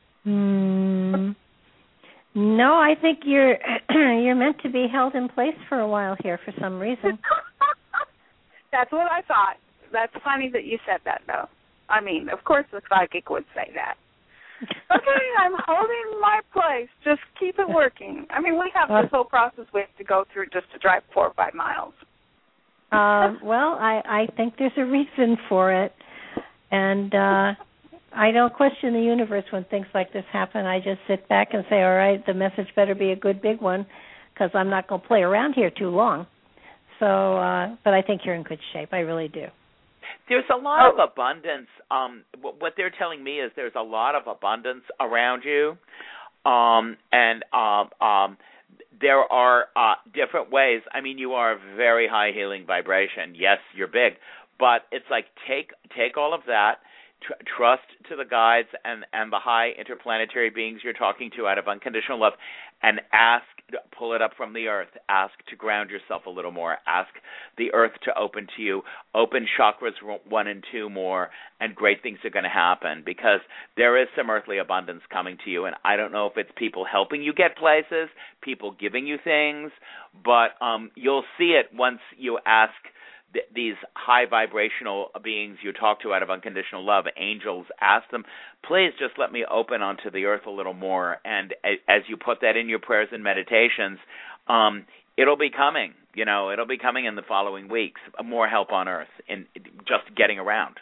No, I think you're meant to be held in place for a while here for some reason. That's what I thought. That's funny that you said that, though. I mean, of course the psychic would say that. Okay, I'm holding my place. Just keep it working. I mean, we have this whole process we have to go through just to drive 4 or 5 miles. Well, I think there's a reason for it, and I don't question the universe when things like this happen. I just sit back and say, all right, the message better be a good big one, because I'm not going to play around here too long. So, but I think you're in good shape. I really do. There's a lot of abundance. What they're telling me is there's a lot of abundance around you, and there are different ways. I mean, you are a very high healing vibration. Yes, you're big, but it's like take all of that, trust to the guides and the high interplanetary beings you're talking to out of unconditional love, and pull it up from the earth. Ask to ground yourself a little more. Ask the earth to open to you. Open chakras 1 and 2 more, and great things are going to happen, because there is some earthly abundance coming to you. And I don't know if it's people helping you get places, people giving you things, but you'll see it once you ask these high vibrational beings you talk to out of unconditional love, angels, ask them, please just let me open onto the earth a little more. And as you put that in your prayers and meditations, it'll be coming. It'll be coming in the following weeks. More help on earth in just getting around.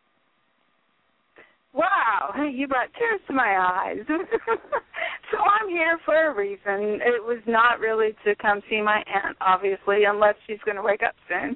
Wow, you brought tears to my eyes. So I'm here for a reason. It was not really to come see my aunt, obviously, unless she's going to wake up soon.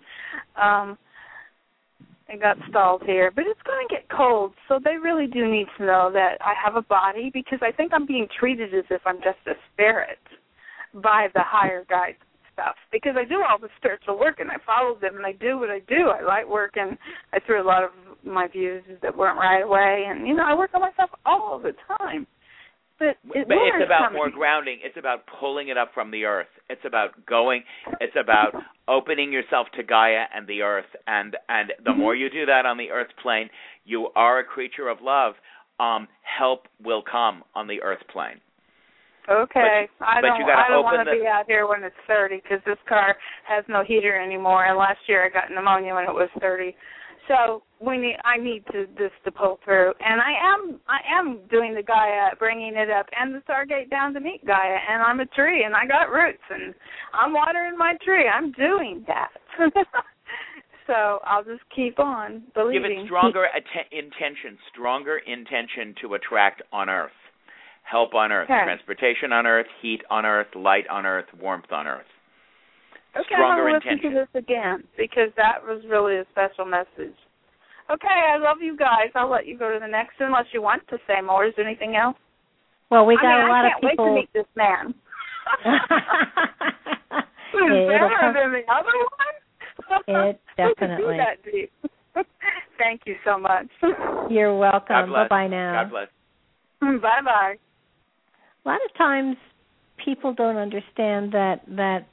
I got stalled here. But it's going to get cold, so they really do need to know that I have a body, because I think I'm being treated as if I'm just a spirit by the higher guides stuff, because I do all the spiritual work and I follow them and I do what I do. I light work and I threw a lot of my views that weren't right away, and I work on myself all the time. But it's about more grounding. It's about pulling it up from the earth. It's about it's about opening yourself to Gaia and the earth, and the more you do that on the earth plane, you are a creature of love. Help will come on the earth plane. Okay. I don't want to be out here when it's 30, because this car has no heater anymore, and last year I got pneumonia when it was 30. So I need this to pull through, and I am doing the Gaia, bringing it up, and the Stargate down to meet Gaia, and I'm a tree, and I got roots, and I'm watering my tree. I'm doing that. So I'll just keep on believing. Give it stronger intention to attract on Earth. Help on Earth, okay. Transportation on Earth, heat on Earth, light on Earth, warmth on Earth. Okay, Stronger I'm going to listen to this again, because that was really a special message. Okay, I love you guys. I'll let you go to the next, unless you want to say more. Is there anything else? Well, we got a lot of people. I can't wait to meet this man. Who's better than the other one? It definitely. That deep. Thank you so much. You're welcome. Bye-bye now. God bless. Bye-bye. A lot of times people don't understand that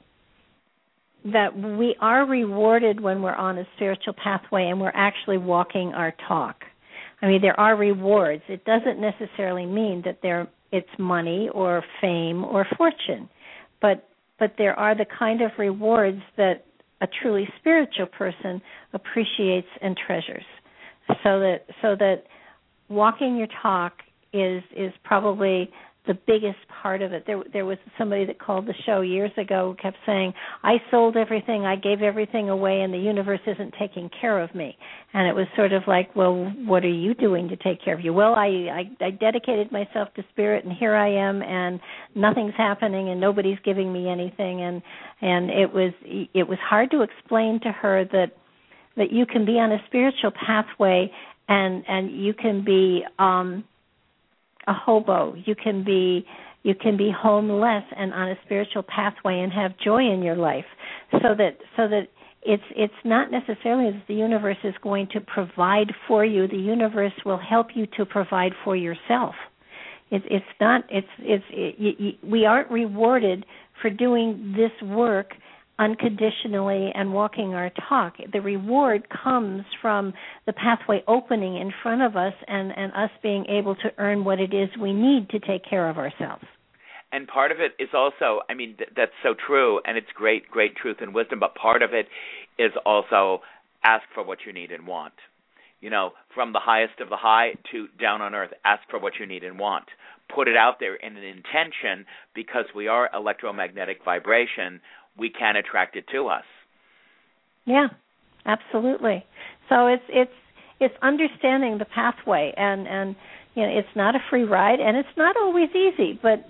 we are rewarded when we're on a spiritual pathway and we're actually walking our talk. I mean, there are rewards. It doesn't necessarily mean that it's money or fame or fortune, but there are the kind of rewards that a truly spiritual person appreciates and treasures. So that walking your talk is probably the biggest part of it. There was somebody that called the show years ago who kept saying, I sold everything, I gave everything away, and the universe isn't taking care of me. And it was sort of like, well, what are you doing to take care of you? Well, I dedicated myself to spirit, and here I am, and nothing's happening, and nobody's giving me anything. And it was hard to explain to her that you can be on a spiritual pathway and you can be a hobo. You can be homeless and on a spiritual pathway and have joy in your life. So that it's not necessarily that the universe is going to provide for you. The universe will help you to provide for yourself. We aren't rewarded for doing this work unconditionally and walking our talk. The reward comes from the pathway opening in front of us and us being able to earn what it is we need to take care of ourselves. And part of it is also, I mean, that's so true, and it's great truth and wisdom, but part of it is also ask for what you need and want. You know, from the highest of the high to down on earth, ask for what you need and want. Put it out there in an intention, because we are electromagnetic vibration. We can attract it to us. Yeah, absolutely. So it's understanding the pathway, and you know, it's not a free ride, and it's not always easy. But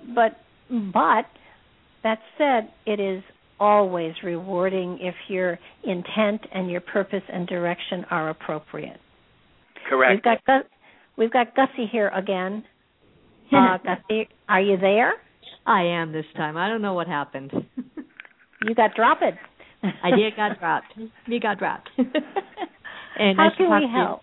that said, it is always rewarding if your intent and your purpose and direction are appropriate. Correct. We've got Gussie here again. Gussie, are you there? I am this time. I don't know what happened. You got dropped. I did got dropped. Me got dropped. And how can we help?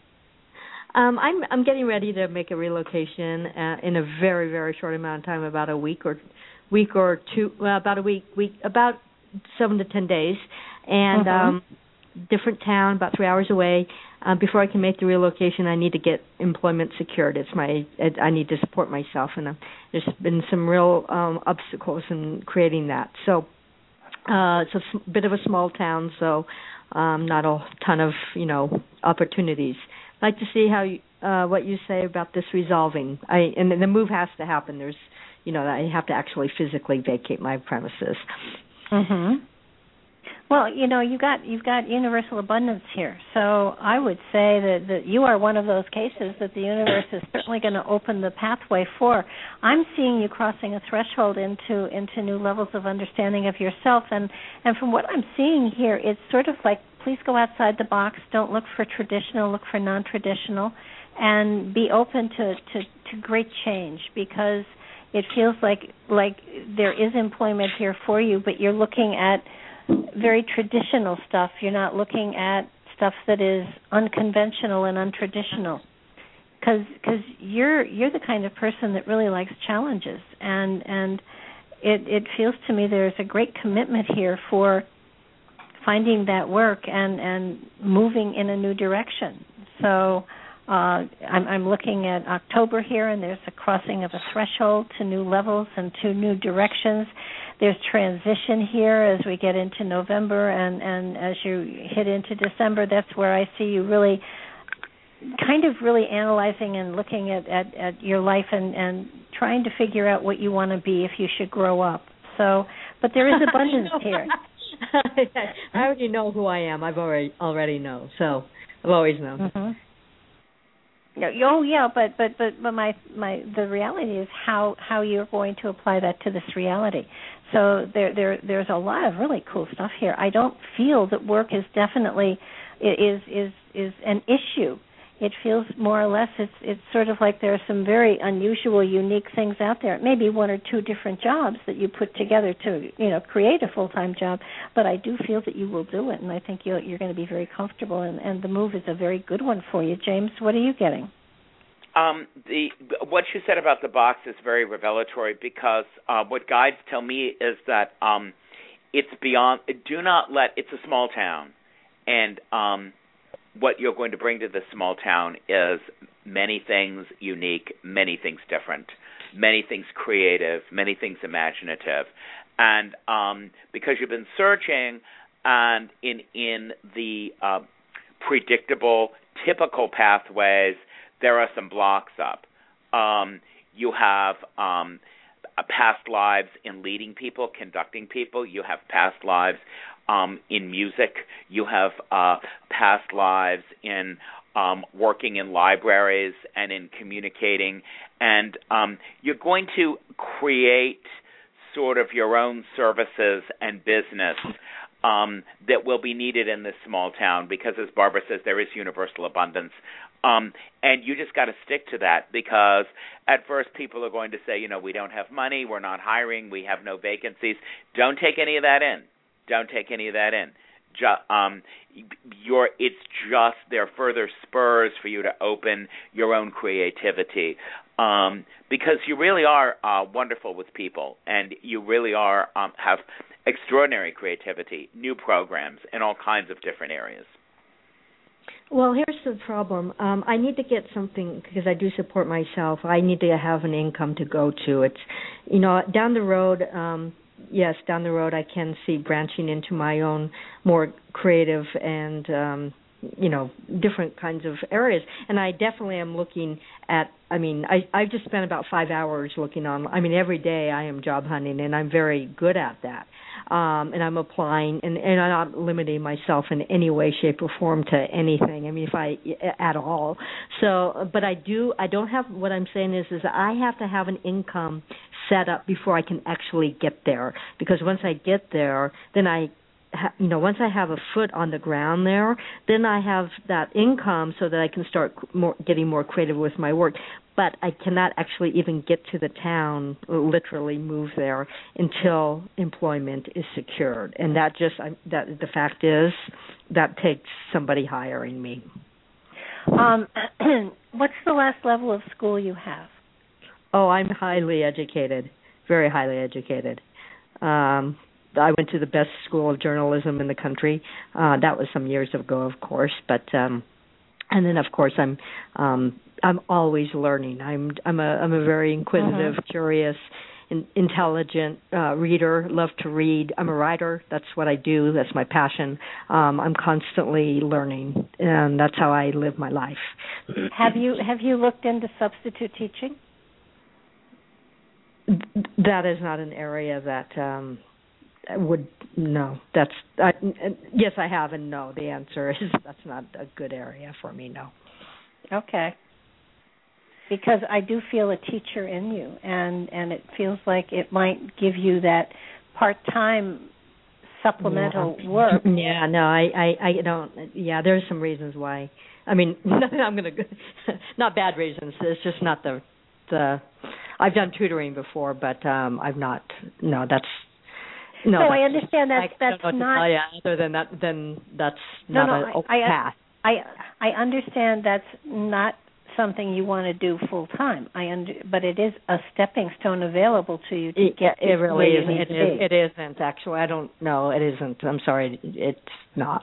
I'm getting ready to make a relocation in a very, very short amount of time, about a week or two. Well, about a week, about 7 to 10 days, and different town, about 3 hours away. Before I can make the relocation, I need to get employment secured. I need to support myself, and there's been some real obstacles in creating that. So. It's a bit of a small town, so not a ton of, opportunities. I'd like to see how what you say about this resolving. And the move has to happen. There's, I have to actually physically vacate my premises. Mm-hmm. Well, you've got universal abundance here. So I would say that you are one of those cases that the universe is certainly going to open the pathway for. I'm seeing you crossing a threshold into new levels of understanding of yourself. And from what I'm seeing here, it's sort of like, please go outside the box. Don't look for traditional, look for non-traditional, and be open to great change, because it feels like there is employment here for you, but you're looking at very traditional stuff. You're not looking at stuff that is unconventional and untraditional, because you're the kind of person that really likes challenges, and it feels to me there's a great commitment here for finding that work and moving in a new direction. So I'm looking at October here, and there's a crossing of a threshold to new levels and to new directions. There's transition here as we get into November, and as you hit into December, that's where I see you really analyzing and looking at your life and trying to figure out what you want to be if you should grow up. So, but there is abundance here. I already know who I am. I've already know. So I've always known. Mm-hmm. Oh yeah, but the reality is how you're going to apply that to this reality. So there's a lot of really cool stuff here. I don't feel that work is definitely is an issue. It feels more or less it's sort of like there are some very unusual, unique things out there. Maybe one or two different jobs that you put together to create a full-time job. But I do feel that you will do it, and I think you're going to be very comfortable. And the move is a very good one for you, James. What are you getting? What you said about the box is very revelatory, because what guides tell me is that it's beyond. Do not let. It's a small town, and what you're going to bring to this small town is many things unique, many things different, many things creative, many things imaginative, and because you've been searching, and in the predictable, typical pathways, there are some blocks up. You have past lives in leading people, conducting people. You have past lives in music. You have past lives in working in libraries and in communicating. And you're going to create sort of your own services and business that will be needed in this small town because, as Barbara says, there is universal abundance. And you just got to stick to that because at first people are going to say, we don't have money, we're not hiring, we have no vacancies. Don't take any of that in. Don't take any of that in. It's just there are further spurs for you to open your own creativity because you really are wonderful with people, and you really are have extraordinary creativity, new programs in all kinds of different areas. Well, here's the problem. I need to get something because I do support myself. I need to have an income to go to. It's, down the road. Yes, down the road I can see branching into my own more creative and different kinds of areas. And I definitely am looking at, I've just spent about 5 hours looking on, every day I am job hunting, and I'm very good at that. And I'm applying, and I'm not limiting myself in any way, shape, or form to anything, at all. So, but I don't have, what I'm saying is I have to have an income set up before I can actually get there. Because once I get there, then once I have a foot on the ground there, then I have that income so that I can start getting more creative with my work. But I cannot actually even get to the town, literally move there, until employment is secured. And the fact is that takes somebody hiring me. What's the last level of school you have? Oh, I'm highly educated, very highly educated. I went to the best school of journalism in the country. That was some years ago, of course. But and then, of course, I'm always learning. I'm a very inquisitive, curious, intelligent reader. Love to read. I'm a writer. That's what I do. That's my passion. I'm constantly learning, and that's how I live my life. Have you looked into substitute teaching? That is not an area that yes, I have, and no. The answer is that's not a good area for me. No. Okay. Because I do feel a teacher in you, and it feels like it might give you that part-time supplemental work. Yeah, no, I don't. Yeah, there's some reasons why. I'm gonna not bad reasons. It's just not the. I've done tutoring before, but I've not. No, that's. No, so I understand that's not. Other than that, then that's not a path. I understand that's not something you want to do full time. But it is a stepping stone available to you to get. It really isn't. It isn't actually. I don't know. It isn't. I'm sorry. It's not.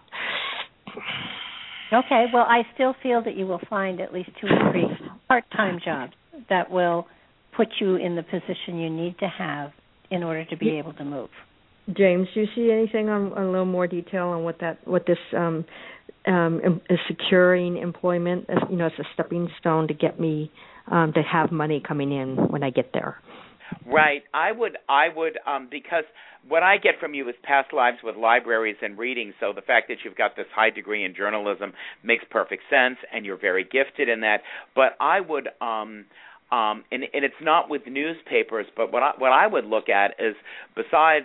Okay. Well, I still feel that you will find at least 2 or 3 part-time jobs that will put you in the position you need to have in order to be able to move. James, do you see anything on a little more detail on what this is securing employment? It's a stepping stone to get me to have money coming in when I get there. Right. I would because what I get from you is past lives with libraries and reading. So the fact that you've got this high degree in journalism makes perfect sense, and you're very gifted in that. But I would. And it's not with newspapers, but what I would look at is besides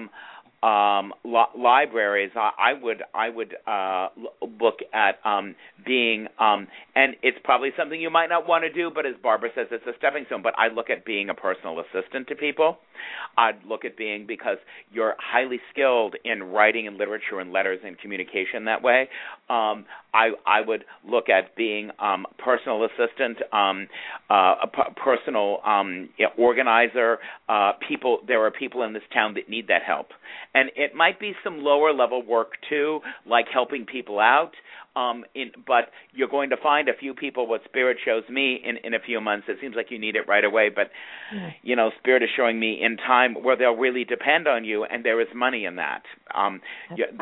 libraries, I would look at being and it's probably something you might not want to do, but as Barbara says, it's a stepping stone. But I look at being a personal assistant to people. I'd look at being, because you're highly skilled in writing and literature and letters and communication that way. I would look at being personal assistant, personal organizer. There are people in this town that need that help. And it might be some lower level work too, like helping people out. But you're going to find a few people, what Spirit shows me in a few months. It seems like you need it right away, but Spirit is showing me in time where they'll really depend on you, and there is money in that.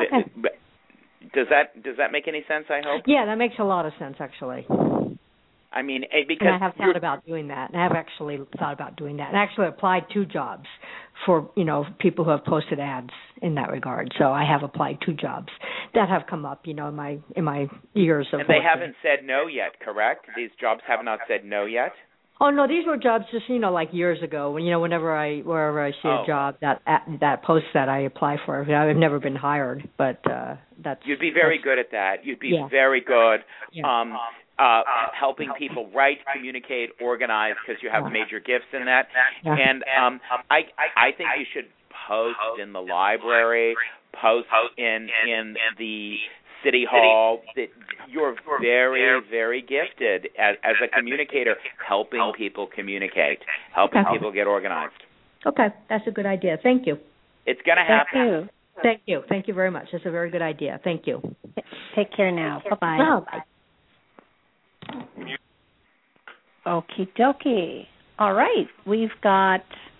Does that make any sense, I hope? Yeah, that makes a lot of sense, actually. I mean, because and I have thought about doing that. And I have actually thought about doing that. And actually applied 2 jobs for, people who have posted ads in that regard. So I have applied 2 jobs that have come up, in my years of And they working. haven't said no yet, correct? These jobs have not said no yet? Oh no, these were jobs just like years ago. When wherever I see a job that posts that I apply for. I've never been hired, but that's. You'd be very good at that. You'd be very good. Yeah. Helping people write, communicate, organize, because you have major gifts in that. Yeah. And I think you should post in the library, post in the City Hall, that you're very, very gifted as a communicator, helping people communicate, helping people get organized. Okay, that's a good idea. Thank you. It's going to happen. Thank you. Thank you very much. That's a very good idea. Thank you. Take care now. Bye-bye. Bye. Okie dokie. All right. We've got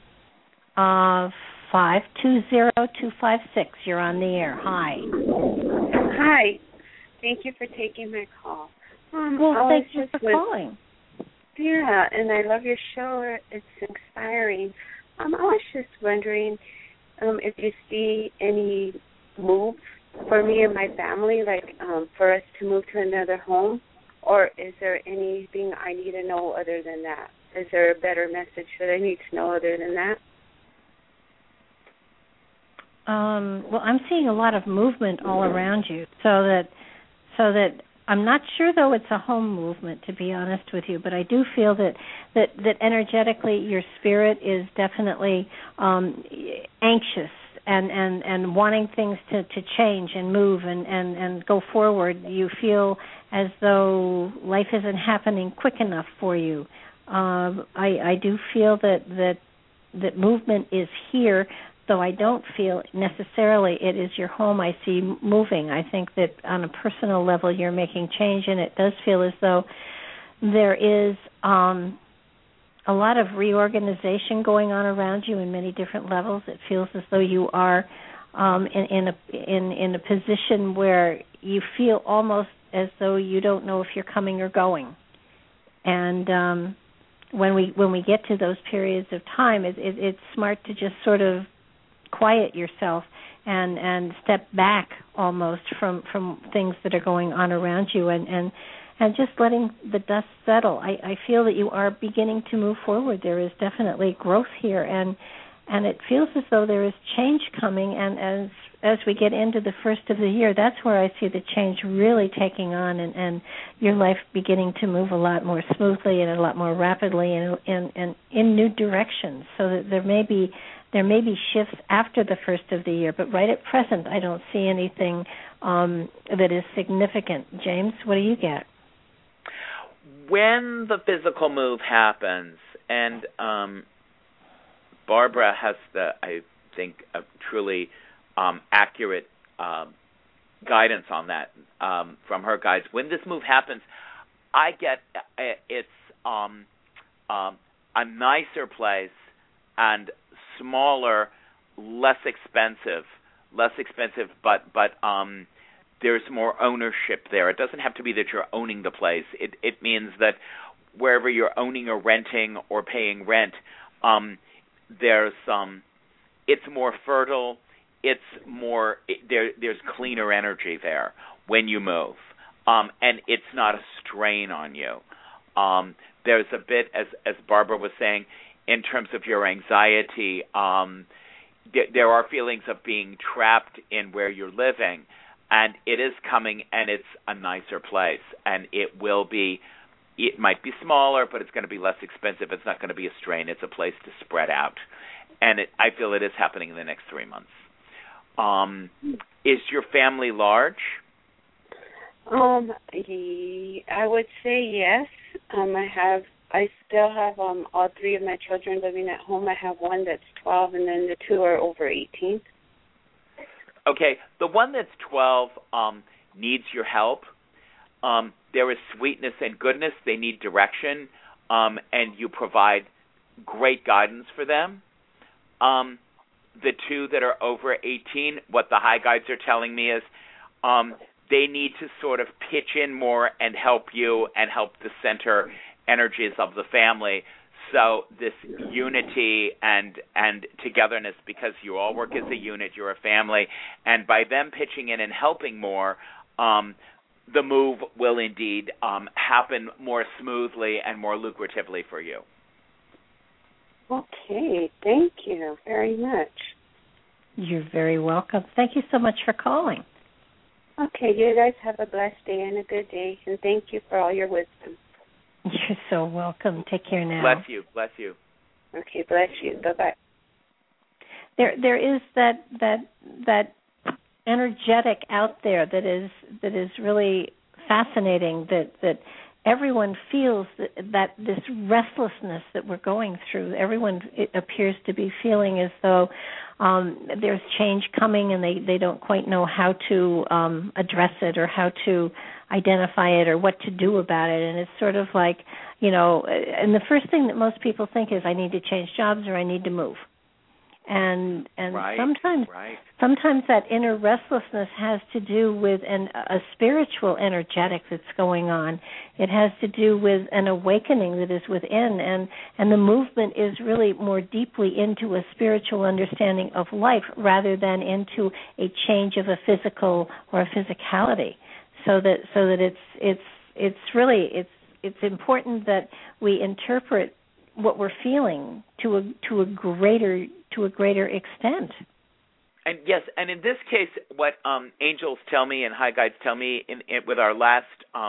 520-256. You're on the air. Hi. Hi. Thank you for taking my call. Thank you for calling. Yeah, and I love your show. It's inspiring. I was just wondering if you see any moves for me and my family, like for us to move to another home, or is there anything I need to know other than that? Is there a better message that I need to know other than that? Well, I'm seeing a lot of movement all around you, so that I'm not sure, though, it's a home movement, to be honest with you, but I do feel that energetically your spirit is definitely anxious and wanting things to change and move and go forward. You feel as though life isn't happening quick enough for you. I do feel that movement is here, though I don't feel necessarily it is your home I see moving. I think that on a personal level you're making change, and it does feel as though there is a lot of reorganization going on around you in many different levels. It feels as though you are in a position where you feel almost as though you don't know if you're coming or going. And when we get to those periods of time, it's smart to just sort of quiet yourself and step back almost from things that are going on around you and just letting the dust settle. I feel that you are beginning to move forward. There is definitely growth here, and it feels as though there is change coming, and as we get into the first of the year, that's where I see the change really taking on and your life beginning to move a lot more smoothly and a lot more rapidly and in new directions, so that there may be shifts after the first of the year, but right at present I don't see anything that is significant. James, what do you get? When the physical move happens, and Barbara has I think, a truly accurate guidance on that from her guides. When this move happens, I get it's a nicer place and smaller, less expensive, but there's more ownership there. It doesn't have to be that you're owning the place. It means that wherever you're owning or renting or paying rent, there's it's more fertile. It's more there's cleaner energy there when you move, and it's not a strain on you. There's a bit, as Barbara was saying, in terms of your anxiety, there are feelings of being trapped in where you're living, and it is coming, and it's a nicer place, and it might be smaller, but it's going to be less expensive. It's not going to be a strain. It's a place to spread out, and I feel it is happening in the next 3 months. Is your family large? I would say yes. I still have all 3 of my children living at home. I have one that's 12, and then the 2 are over 18. Okay, the one that's 12 needs your help. There is sweetness and goodness. They need direction, and you provide great guidance for them. The 2 that are over 18, what the high guides are telling me is they need to sort of pitch in more and help you and help the center energies of the family. So this unity and togetherness, because you all work as a unit, you're a family, and by them pitching in and helping more, the move will indeed happen more smoothly and more lucratively for you. Okay, thank you very much. You're very welcome. Thank you so much for calling. Okay, you guys have a blessed day and a good day, and thank you for all your wisdom. You're so welcome. Take care now. Bless you. Bless you. Okay, bless you. Bye-bye. There is that energetic out there that is really fascinating, that everyone feels that this restlessness that we're going through. Everyone appears to be feeling as though there's change coming, and they don't quite know how to address it or how to identify it or what to do about it. And it's sort of like, and the first thing that most people think is, I need to change jobs or I need to move. And right, sometimes that inner restlessness has to do with a spiritual energetic that's going on. It has to do with an awakening that is within, and the movement is really more deeply into a spiritual understanding of life rather than into a change of a physical or a physicality. So that it's really important that we interpret what we're feeling to a greater extent. And yes, and in this case, what angels tell me and high guides tell me with our last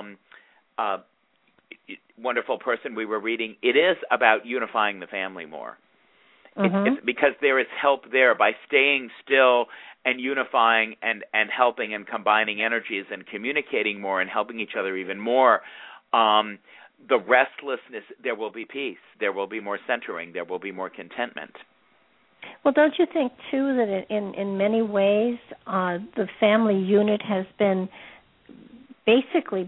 wonderful person we were reading, it is about unifying the family more. Mm-hmm. It's because there is help there by staying still and unifying and helping and combining energies and communicating more and helping each other even more. The restlessness, there will be peace. There will be more centering. There will be more contentment. Well, don't you think, too, that in many ways the family unit has been basically,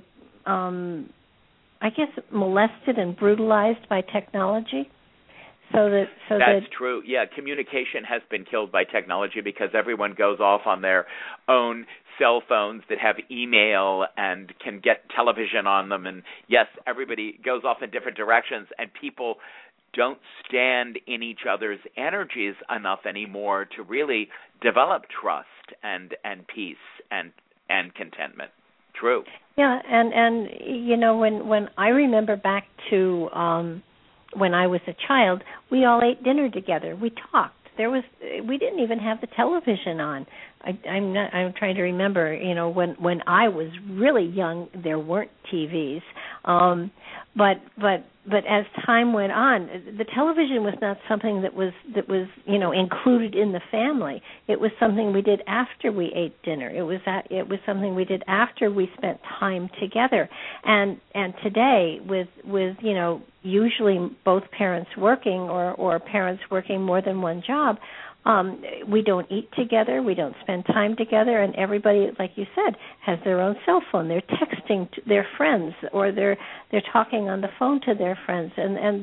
I guess, molested and brutalized by technology? That's true. Yeah, communication has been killed by technology because everyone goes off on their own cell phones that have email and can get television on them. And yes, everybody goes off in different directions, and people don't stand in each other's energies enough anymore to really develop trust and peace and contentment. True. Yeah, and when I remember back to when I was a child, we all ate dinner together. We talked. We didn't even have the television on. I'm trying to remember, when I was really young, there weren't TVs. But as time went on, the television was not something that was included in the family. It was something we did after we ate dinner. It was something we did after we spent time together. And today, with usually both parents working or parents working more than one job, we don't eat together, we don't spend time together, and everybody, like you said, has their own cell phone. They're texting to their friends, or they're talking on the phone to their friends, and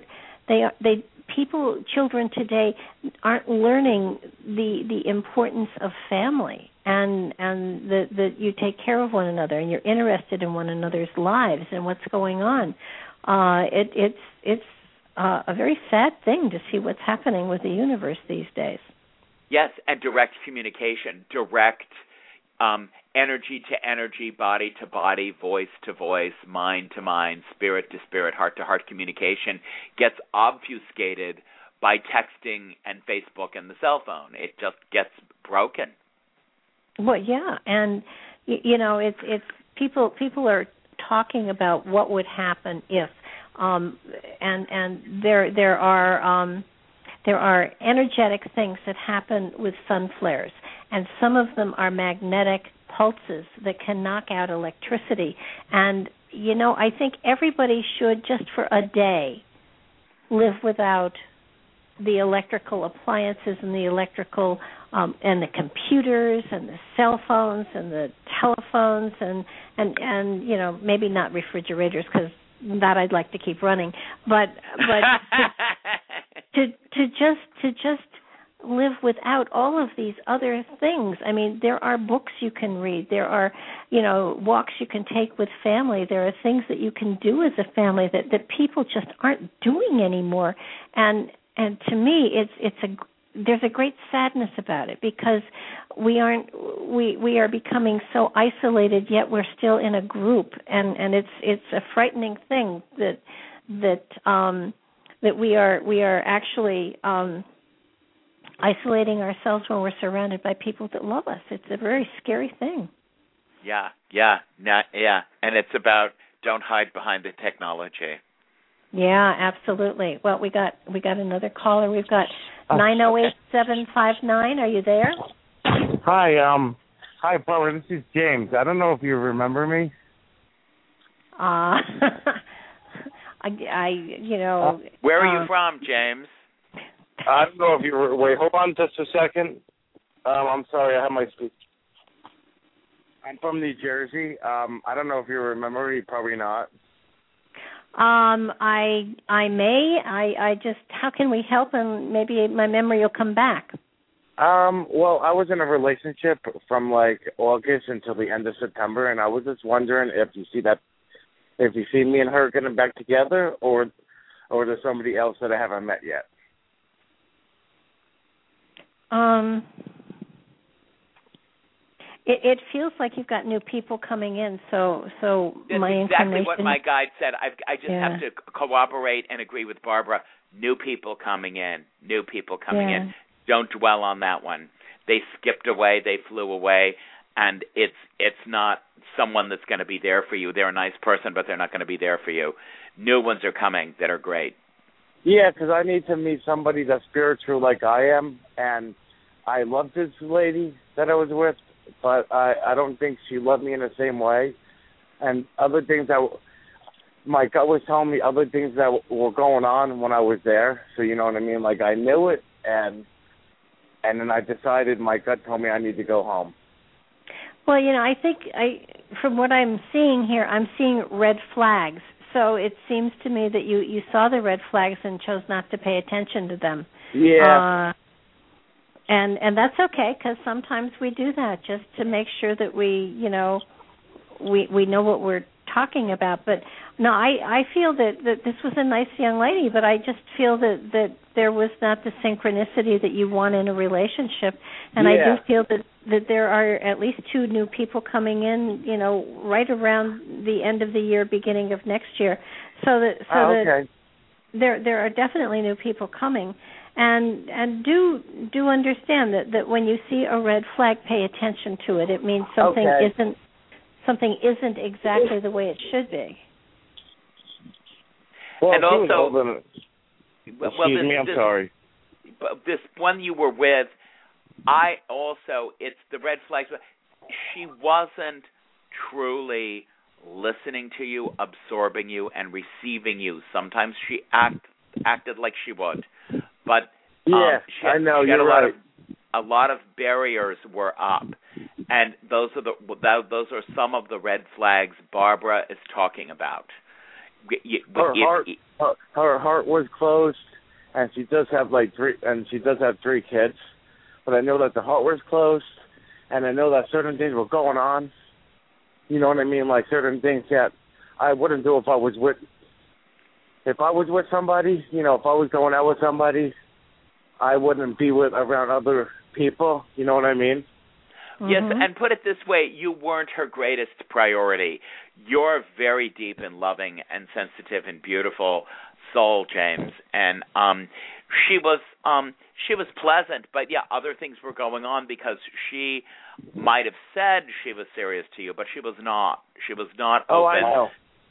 children today aren't learning the importance of family and that you take care of one another and you're interested in one another's lives and what's going on. It's a very sad thing to see what's happening with the universe these days. Yes, and direct communication, direct energy to energy, body to body, voice to voice, mind to mind, spirit to spirit, heart to heart communication gets obfuscated by texting and Facebook and the cell phone. It just gets broken. Well, yeah, and it's people are talking about what would happen if. And there are energetic things that happen with sun flares, and some of them are magnetic pulses that can knock out electricity. And I think everybody should, just for a day, live without the electrical appliances and the electrical and the computers and the cell phones and the telephones and maybe not refrigerators, because that I'd like to keep running, but to just live without all of these other things. I mean, there are books you can read. There are, walks you can take with family. There are things that you can do as a family that people just aren't doing anymore. And to me, there's a great sadness about it, because we are becoming so isolated, yet we're still in a group, and it's a frightening thing that we are actually isolating ourselves when we're surrounded by people that love us. It's a very scary thing. Yeah, and it's about don't hide behind the technology. Yeah, absolutely. Well, we got another caller. We've got 908-759. Are you there? Hi, Barbara. This is James. I don't know if you remember me. Where are you from, James? I don't know if you were. Wait, hold on just a second. I'm sorry, I have my speech. I'm from New Jersey. I don't know if you remember me. Probably not. I may. I just. How can we help? And maybe my memory will come back. Well, I was in a relationship from like August until the end of September, and I was just wondering if you see me and her getting back together, or there's somebody else that I haven't met yet. It feels like you've got new people coming in, so that's my exactly what my guide said. I just have to corroborate and agree with Barbara. New people coming in. In. Don't dwell on that one. They skipped away. They flew away, and it's not someone that's going to be there for you. They're a nice person, but they're not going to be there for you. New ones are coming that are great. Yeah, because I need to meet somebody that's spiritual like I am, and I love this lady that I was with, but I don't think she loved me in the same way. And other things my gut was telling me other things that were going on when I was there. So you know what I mean? Like I knew it, and then I decided, my gut told me I need to go home. Well, I think from what I'm seeing here, I'm seeing red flags. So it seems to me that you saw the red flags and chose not to pay attention to them. Yeah. And that's okay, because sometimes we do that just to make sure that we know what we're talking about. But no, I feel that this was a nice young lady, but I just feel that there was not the synchronicity that you want in a relationship. And I do feel that there are at least two new people coming in, right around the end of the year, beginning of next year. That there are definitely new people coming. And do understand that when you see a red flag, pay attention to it. It means something isn't exactly the way it should be. Well, and also, excuse me, I'm sorry. This one you were with, it's the red flags. She wasn't truly listening to you, absorbing you, and receiving you. Sometimes she acted like she would. But I know, you're right. A lot of barriers were up, and those are some of the red flags Barbara is talking about. Her heart was closed, and she does have three kids. But I know that the heart was closed, and I know that certain things were going on. You know what I mean? Like certain things that I wouldn't do if I was with somebody. If I was going out with somebody, I wouldn't be around other people. You know what I mean? Yes, and put it this way, you weren't her greatest priority. You're very deep and loving and sensitive and beautiful soul, James. And she was pleasant, but other things were going on, because she might have said she was serious to you, but she was not. She was not open. Oh, I know.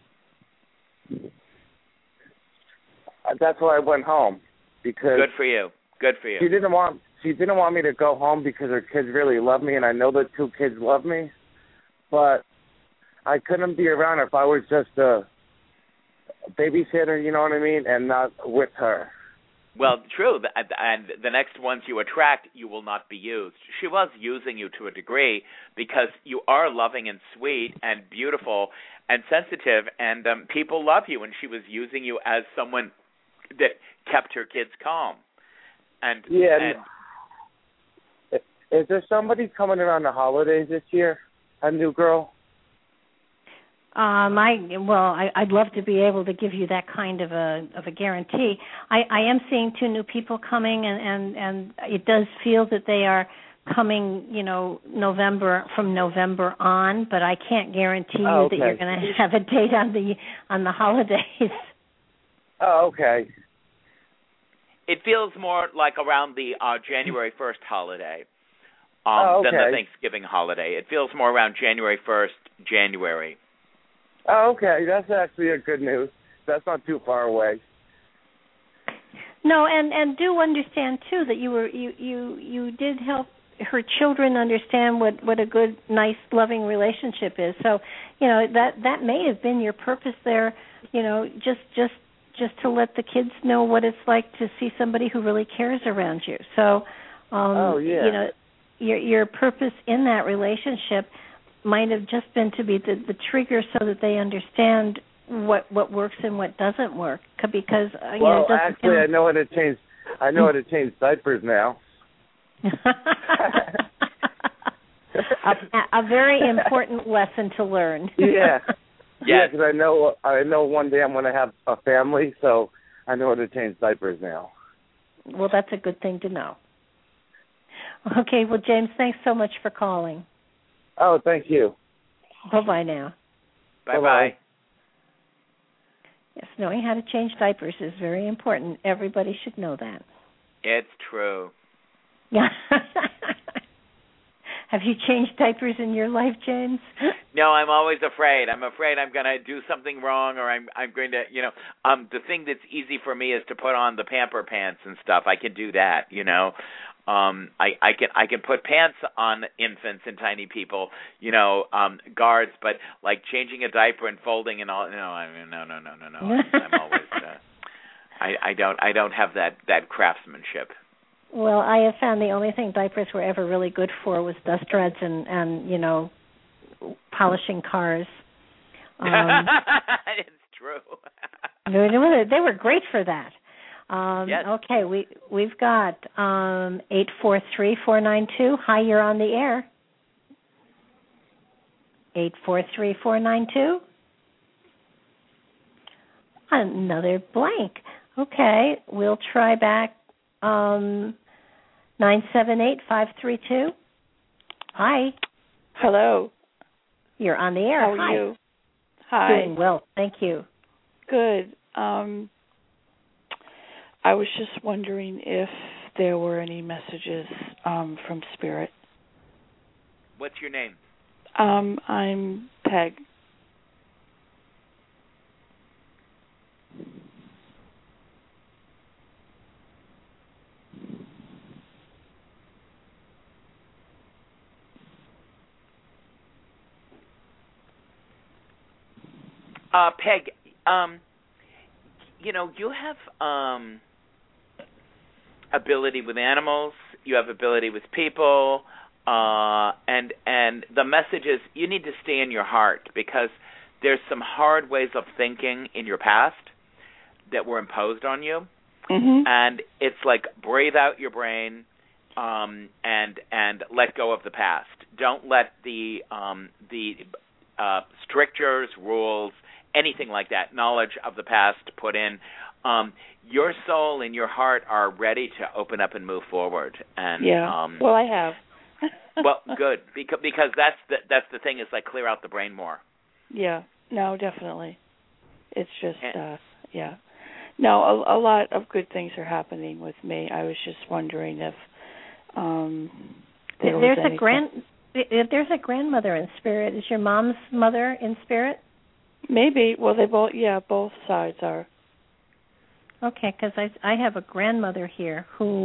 That's why I went home, because Good for you. She didn't want me to go home because her kids really love me, and I know the two kids love me, but I couldn't be around her if I was just a babysitter, you know what I mean, and not with her. Well, true, and the next ones you attract, you will not be used. She was using you to a degree, because you are loving and sweet and beautiful and sensitive, and people love you, and she was using you as someone that kept her kids calm. And Is there somebody coming around the holidays this year? A new girl? I'd love to be able to give you that kind of a guarantee. I am seeing 2 new people coming, and it does feel that they are coming, from November on, but I can't guarantee you that you're going to have a date on the holidays. Oh, okay. It feels more like around the January 1st holiday than the Thanksgiving holiday. It feels more around January 1st, January. Oh, okay. That's actually a good news. That's not too far away. No, and do understand too that you did help her children understand what a good, nice, loving relationship is. So, that may have been your purpose there. Just to let the kids know what it's like to see somebody who really cares around you. So, your purpose in that relationship might have just been to be the trigger so that they understand what works and what doesn't work. Because actually, I know how to change. I know how to change diapers now. a very important lesson to learn. Yeah. Yeah, because I know one day I'm going to have a family, so I know how to change diapers now. Well, that's a good thing to know. Okay, well, James, thanks so much for calling. Oh, thank you. Bye-bye now. Bye-bye. Yes, knowing how to change diapers is very important. Everybody should know that. It's true. Yeah. Have you changed diapers in your life, James? No, I'm always afraid. I'm afraid I'm going to do something wrong, or I'm going to, the thing that's easy for me is to put on the pamper pants and stuff. I can do that, I can put pants on infants and tiny people, guards, but like changing a diaper and folding and all, no. I'm always, I don't have that craftsmanship. Well, I have found the only thing diapers were ever really good for was dust rods and polishing cars. It's true. They were great for that. Yes. Okay, we've got 843-492. Hi, you're on the air. 843-492. Another blank. Okay, we'll try back. 978-532. Hi. Hello. You're on the air. How are you? Hi. Doing well, thank you. Good. I was just wondering if there were any messages from Spirit. What's your name? I'm Peg. Peg, you have ability with animals, you have ability with people, and the message is you need to stay in your heart because there's some hard ways of thinking in your past that were imposed on you, and it's like breathe out your brain and let go of the past. Don't let the strictures, rules, anything like that, knowledge of the past put in. Your soul and your heart are ready to open up and move forward. And well, I have. Well, good, because that's the thing is like clear out the brain more. Yeah, no, definitely. It's just No, a lot of good things are happening with me. I was just wondering if there's a grandmother in spirit. Is your mom's mother in spirit? Maybe. Well, they both sides are. Okay, because I have a grandmother here who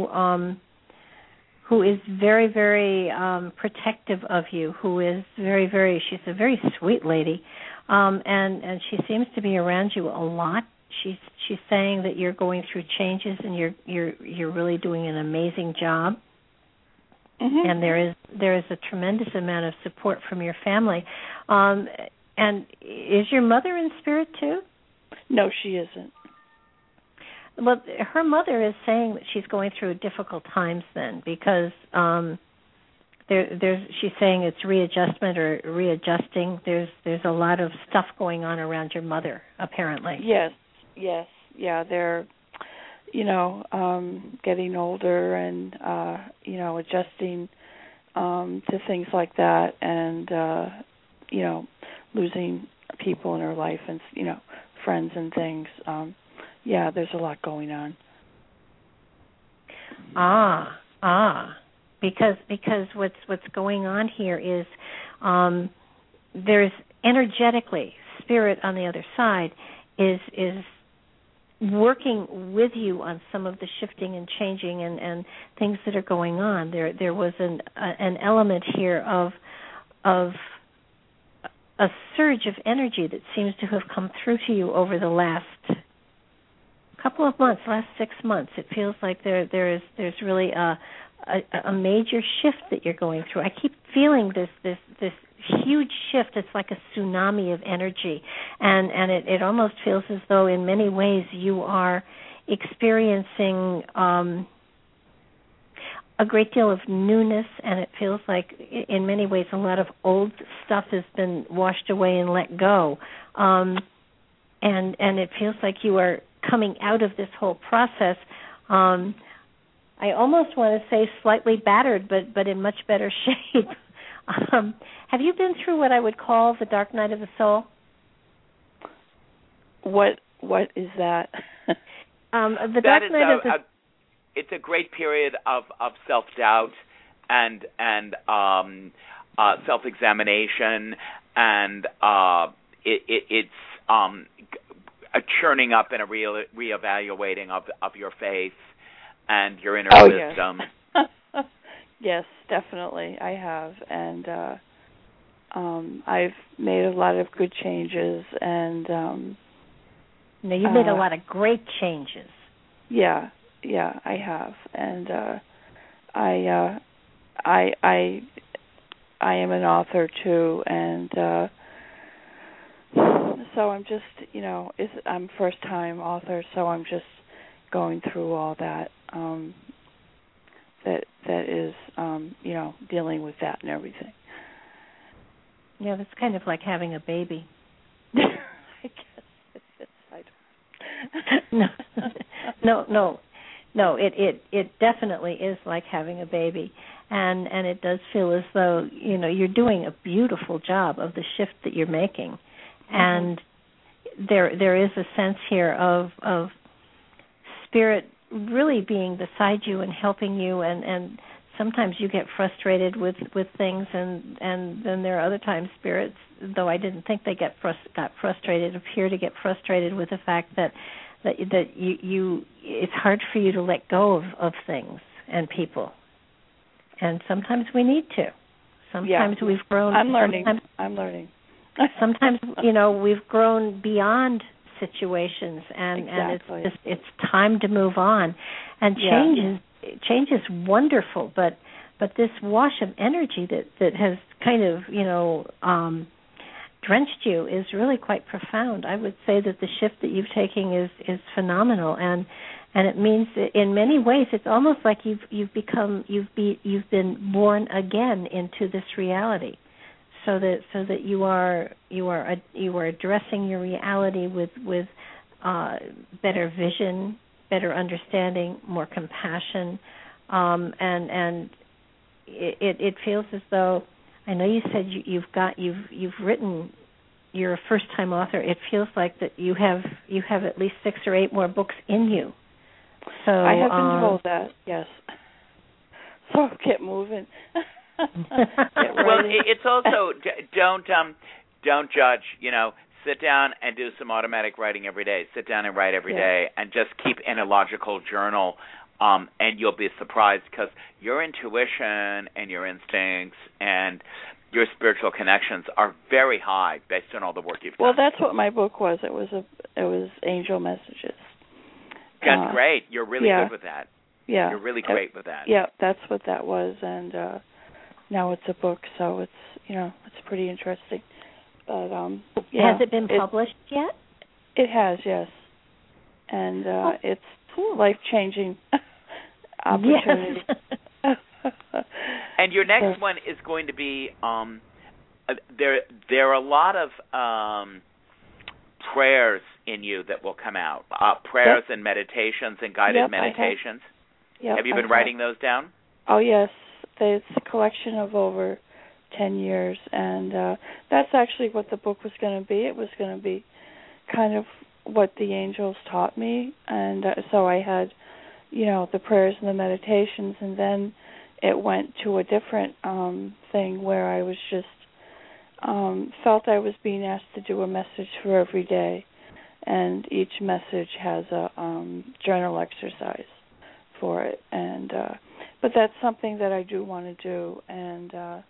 is very, very protective of you. Who is very, very. She's a very sweet lady, and she seems to be around you a lot. She's saying that you're going through changes and you're really doing an amazing job. And there is a tremendous amount of support from your family. And is your mother in spirit too? No, she isn't. Well, her mother is saying that she's going through difficult times then because she's saying it's readjustment or readjusting. There's a lot of stuff going on around your mother, apparently. Yes. Yeah, they're getting older and adjusting to things like that, and losing people in her life and friends and things. There's a lot going on. Because what's going on here is there's energetically spirit on the other side is working with you on some of the shifting and changing and things that are going on. There was an element here of a surge of energy that seems to have come through to you over the last couple of months, last 6 months. It feels like there's really a major shift that you're going through. I keep feeling this huge shift. It's like a tsunami of energy, and it almost feels as though in many ways you are experiencing a great deal of newness, and it feels like in many ways a lot of old stuff has been washed away and let go, and it feels like you are coming out of this whole process. I almost want to say slightly battered, but in much better shape. Have you been through what I would call the dark night of the soul? What is that? The dark night of the it's a great period of self-doubt and self-examination, and it's a churning up and a reevaluating of your faith and your inner wisdom. Yes. Yes, definitely, I have, and I've made a lot of good changes, and you've made a lot of great changes. Yeah, I have, and I am an author too, and so I'm just, I'm first-time author, so I'm just going through all that. That is, dealing with that and everything. Yeah, that's kind of like having a baby. I guess No. It definitely is like having a baby, and it does feel as though you're doing a beautiful job of the shift that you're making, and there is a sense here of spirit really being beside you and helping you, and sometimes you get frustrated with things, and then there are other times spirits, though I didn't think they got frustrated, appear to get frustrated with the fact that you it's hard for you to let go of things and people, and sometimes we need to. Sometimes we've grown. I'm learning. Sometimes we've grown beyond situations, and it's time to move on, and change is wonderful, but this wash of energy that has kind of drenched you is really quite profound. I would say that the shift that you've taken is phenomenal, and it means that in many ways it's almost like you've been born again into this reality. So that you are addressing your reality with better vision, better understanding, more compassion, and it feels as though, I know you said you've written, you're a first-time author. It feels like that you have at least 6 or 8 more books in you. So I have been told that, yes. So get moving. Well, it's also don't judge. Sit down and do some automatic writing every day. Sit down and write every day, and just keep in a logical journal, and you'll be surprised, because your intuition and your instincts and your spiritual connections are very high based on all the work you've done. Well, that's what my book was. It was angel messages. That's great. You're really good with that. Yeah, you're really great with that. Yeah, that's what that was, and now it's a book, so it's it's pretty interesting. But has it been published yet? It has, yes, and it's life-changing opportunity. Yes. And your next one is going to be there are a lot of prayers in you that will come out. Prayers and meditations and guided meditations. Have you been writing those down? Oh, yes. It's a collection of over 10 years, and that's actually what the book was going to be. It was going to be kind of what the angels taught me, and so I had, the prayers and the meditations, and then it went to a different thing where I was just felt I was being asked to do a message for every day, and each message has a journal exercise for it, and but that's something that I do want to do, and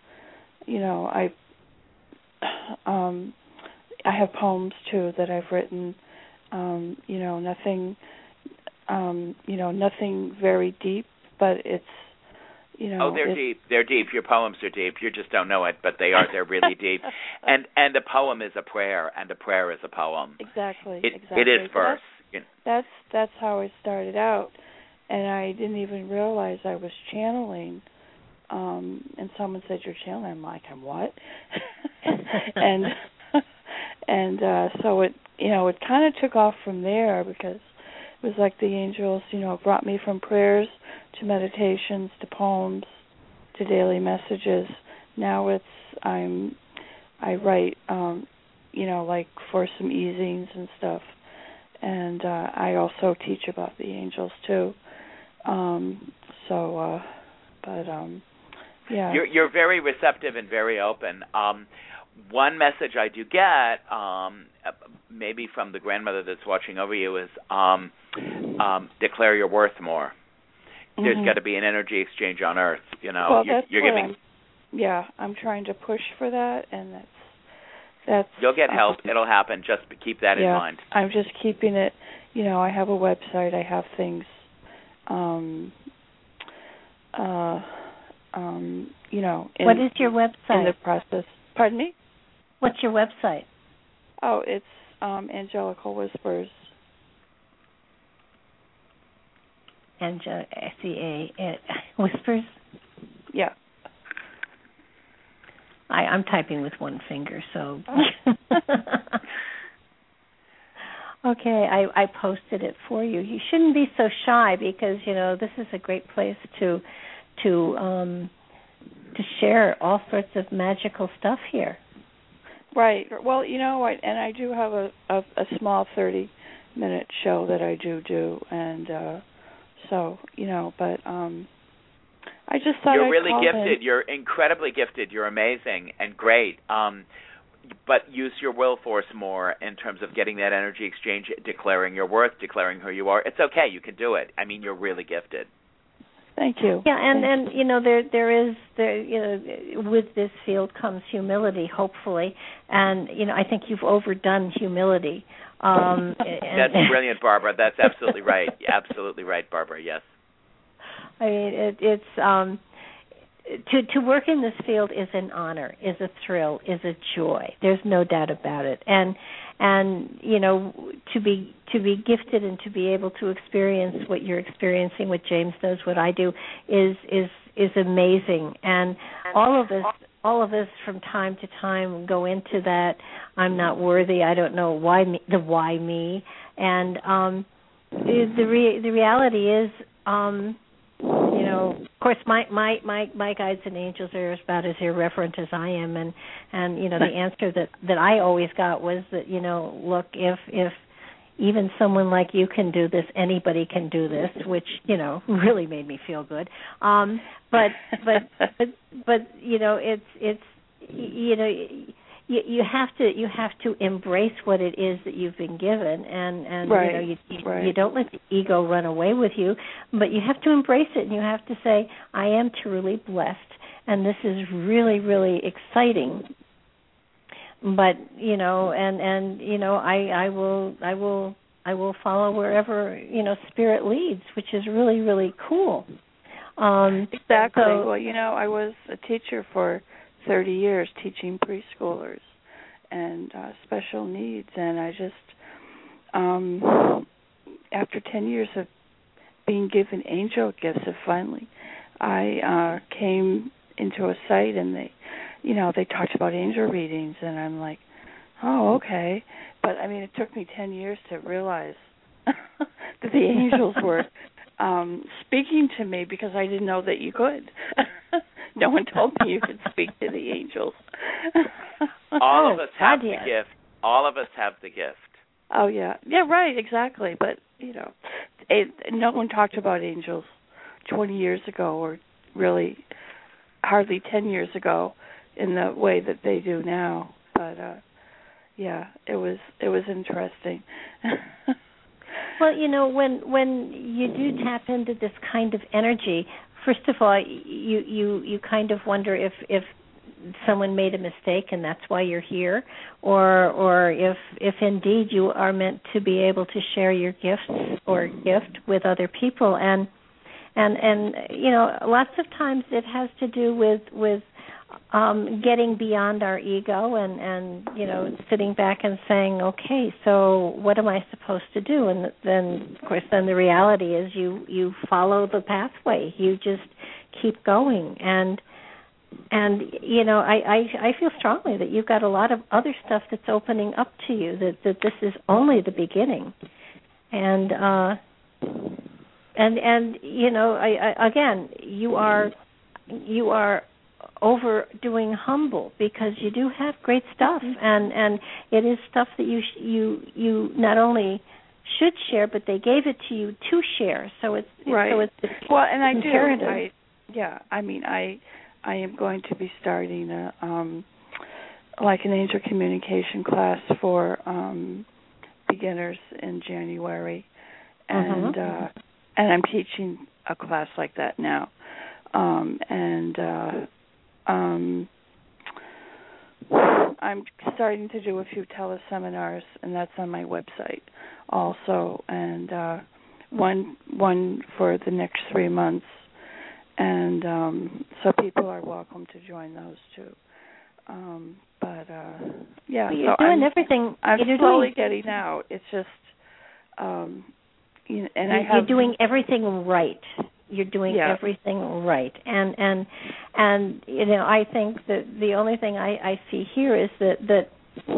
I have poems too that I've written, nothing very deep, but it's they're deep. They're deep. Your poems are deep. You just don't know it, but they are. They're really deep. And a poem is a prayer, and a prayer is a poem. Exactly. It is verse. That's how I started out, and I didn't even realize I was channeling. And someone said, "You're channeling." I'm like, "I'm what?" and so it it kind of took off from there, because it was like the angels brought me from prayers to meditations to poems to daily messages. Now I write like for some easings and stuff, and I also teach about the angels too. Yeah. You're very receptive and very open. One message I do get, maybe from the grandmother that's watching over you, is declare your worth more. There's got to be an energy exchange on Earth. Well, you're giving. I'm trying to push for that, and that's. You'll get help. It'll happen. Just keep that in mind. I'm just keeping it. I have a website. I have things. What is your website? In the process. Pardon me? What's your website? Oh, it's Angelical Whispers. Whispers? Yeah. I'm typing with one finger, so. Okay, I posted it for you. You shouldn't be so shy, because this is a great place to share all sorts of magical stuff here. Right. Well, and I do have a small 30-minute show that I do, and but I just thought you're really gifted. You're incredibly gifted. You're amazing and great. But use your will force more in terms of getting that energy exchange, declaring your worth, declaring who you are. It's okay. You can do it. I mean, you're really gifted. Thank you. Yeah, and there is with this field comes humility, hopefully, and I think you've overdone humility. That's brilliant, Barbara. That's absolutely right. Absolutely right, Barbara. Yes. I mean, it's to work in this field is an honor, is a thrill, is a joy. There's no doubt about it, and to be gifted and to be able to experience what you're experiencing, what James knows, what I do, is amazing. And all of us from time to time go into that. I'm not worthy. I don't know why me. The why me. And the reality is. Of course, my guides and angels are about as irreverent as I am, and the answer that I always got was that look, if even someone like you can do this, anybody can do this, which really made me feel good. But it's you have to embrace what it is that you've been given, and right. You don't let the ego run away with you, but you have to embrace it, and you have to say, I am truly blessed, and this is really, really exciting. But I will follow wherever spirit leads, which is really, really cool. Exactly. Well, I was a teacher for 30 years, teaching preschoolers and special needs, and I just after 10 years of being given angel gifts, finally I came into a site, and they talked about angel readings, and I'm like, oh, okay. But I mean, it took me 10 years to realize that the angels were speaking to me, because I didn't know that you could. No one told me you could speak to the angels. All of us have the gift. All of us have the gift. Oh, yeah. Yeah, right, exactly. But, no one talked about angels 20 years ago, or really hardly 10 years ago, in the way that they do now. But, yeah, it was interesting. Well, when you do tap into this kind of energy, first of all, you kind of wonder if someone made a mistake and that's why you're here, or if indeed you are meant to be able to share your gifts or gift with other people, and lots of times it has to do with getting beyond our ego and sitting back and saying, okay, so what am I supposed to do? And then, of course, the reality is you follow the pathway. You just keep going. And I feel strongly that you've got a lot of other stuff that's opening up to you, that this is only the beginning. And again, you are overdoing humble, because you do have great stuff, and it is stuff that you not only should share, but they gave it to you to share. So it's right. So it's well, and I imperative. I am going to be starting like an angel communication class for beginners in January, and I'm teaching a class like that now, I'm starting to do a few teleseminars, and that's on my website also, and one for the next 3 months, and so people are welcome to join those too. Yeah, well, you're so doing everything. I'm slowly getting out. It's just, you're doing everything right. You're doing everything right, and I think that the only thing I see here is that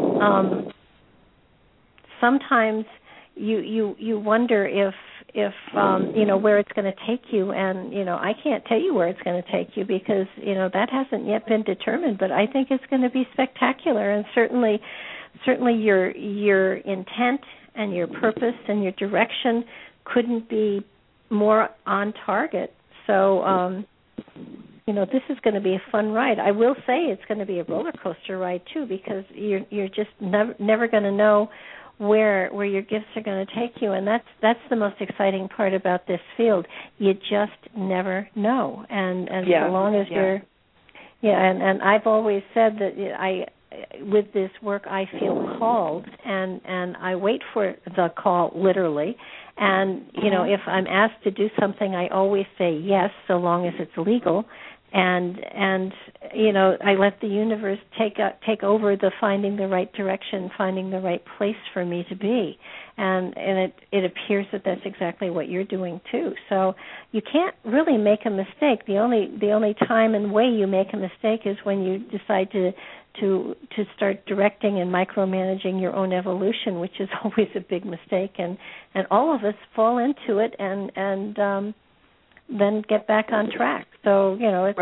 sometimes you wonder if where it's going to take you, and I can't tell you where it's going to take you, because that hasn't yet been determined. But I think it's going to be spectacular, and certainly your intent and your purpose and your direction couldn't be more on target. So this is going to be a fun ride. I will say it's going to be a roller coaster ride too, because you're just never going to know where your gifts are going to take you, and that's the most exciting part about this field. You just never know, and so long as you're and I've always said that with this work I feel called, and I wait for the call literally. And, if I'm asked to do something, I always say yes, so long as it's legal. And I let the universe take over the finding the right direction, finding the right place for me to be. And it appears that that's exactly what you're doing too. So you can't really make a mistake. The only time and way you make a mistake is when you decide to start directing and micromanaging your own evolution, which is always a big mistake, and all of us fall into it and then get back on track. So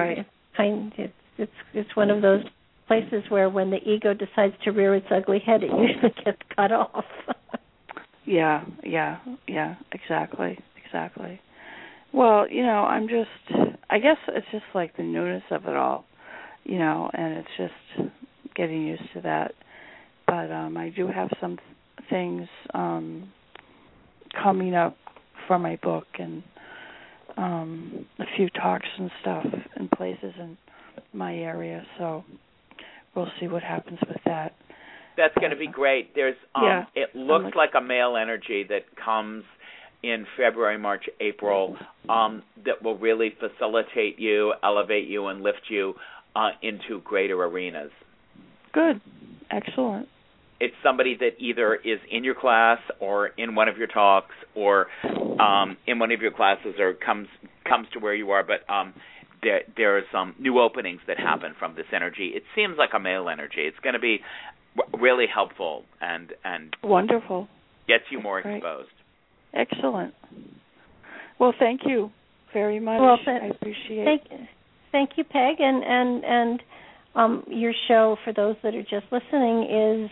it's one of those places where when the ego decides to rear its ugly head, it usually gets cut off. Yeah, exactly. Well, I guess it's just like the newness of it all, and it's just getting used to that. But I do have some things coming up for my book, and a few talks and stuff in places in my area, so we'll see what happens with that. That's going to be great. There's it looks like a male energy that comes in February, March, April, that will really facilitate you, elevate you, and lift you into greater arenas. Good. Excellent. It's somebody that either is in your class or in one of your talks or in one of your classes or comes to where you are. But there are some new openings that happen from this energy. It seems like a male energy. It's going to be really helpful and wonderful. Gets you more exposed. Excellent. Well, thank you very much. Well, I appreciate it. Thank you, Peg, and your show, for those that are just listening, is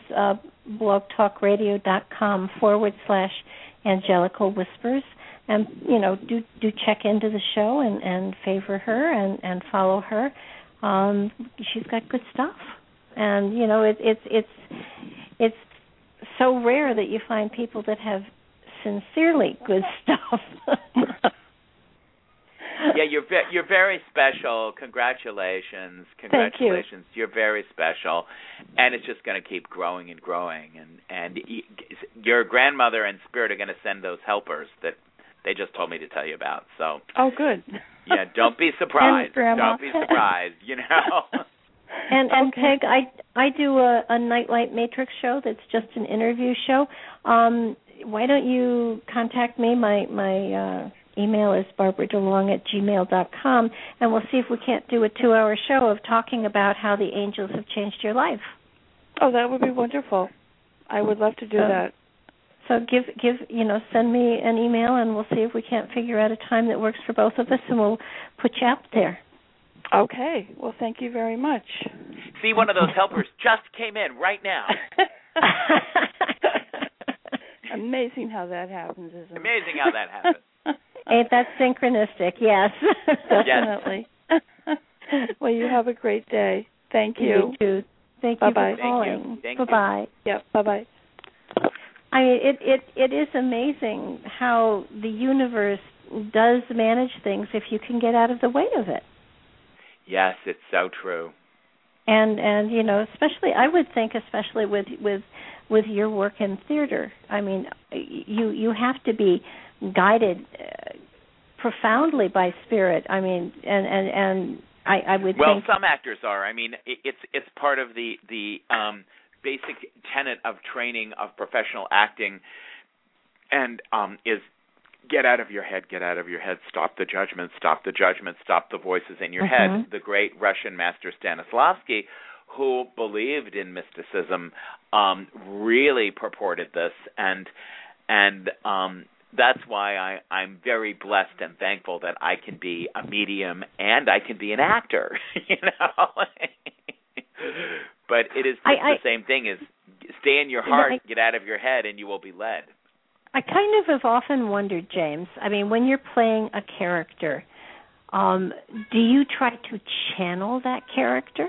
blogtalkradio.com/Angelical Whispers. And, do check into the show and favor her and follow her. She's got good stuff. And, it's so rare that you find people that have sincerely good stuff. Yeah, you're very special. Congratulations. Thank you. You're very special, and it's just going to keep growing and growing. And your grandmother and spirit are going to send those helpers that they just told me to tell you about. So. Oh, good. Yeah, don't be surprised. Grandma. Don't be surprised. And Peg, I do a Nightlight Matrix show that's just an interview show. Why don't you contact me? My email is barbaradelong@gmail.com, and we'll see if we can't do a 2-hour show of talking about how the angels have changed your life. Oh, that would be wonderful. I would love to do that. So send me an email, and we'll see if we can't figure out a time that works for both of us, and we'll put you up there. Okay. Well, thank you very much. See, one of those helpers just came in right now. Amazing how that happens, isn't it? Amazing how that happens. Ain't that synchronistic? Yes. Definitely. Well, you have a great day. Thank you. You too. Thank you for calling. Bye-bye. Yep, bye-bye. It is amazing how the universe does manage things if you can get out of the way of it. Yes, it's so true. And especially, I would think, especially with your work in theater. I mean, you have to be guided profoundly by spirit. I mean, and I would think. Well, some actors are. I mean, it's part of the basic tenet of training of professional acting, and is get out of your head, stop the judgment, stop the voices in your head. The great Russian master Stanislavski, who believed in mysticism, really purported this, and that's why I'm very blessed and thankful that I can be a medium and I can be an actor, But it is the same thing as stay in your heart, get out of your head, and you will be led. I kind of have often wondered, James, I mean, when you're playing a character, do you try to channel that character?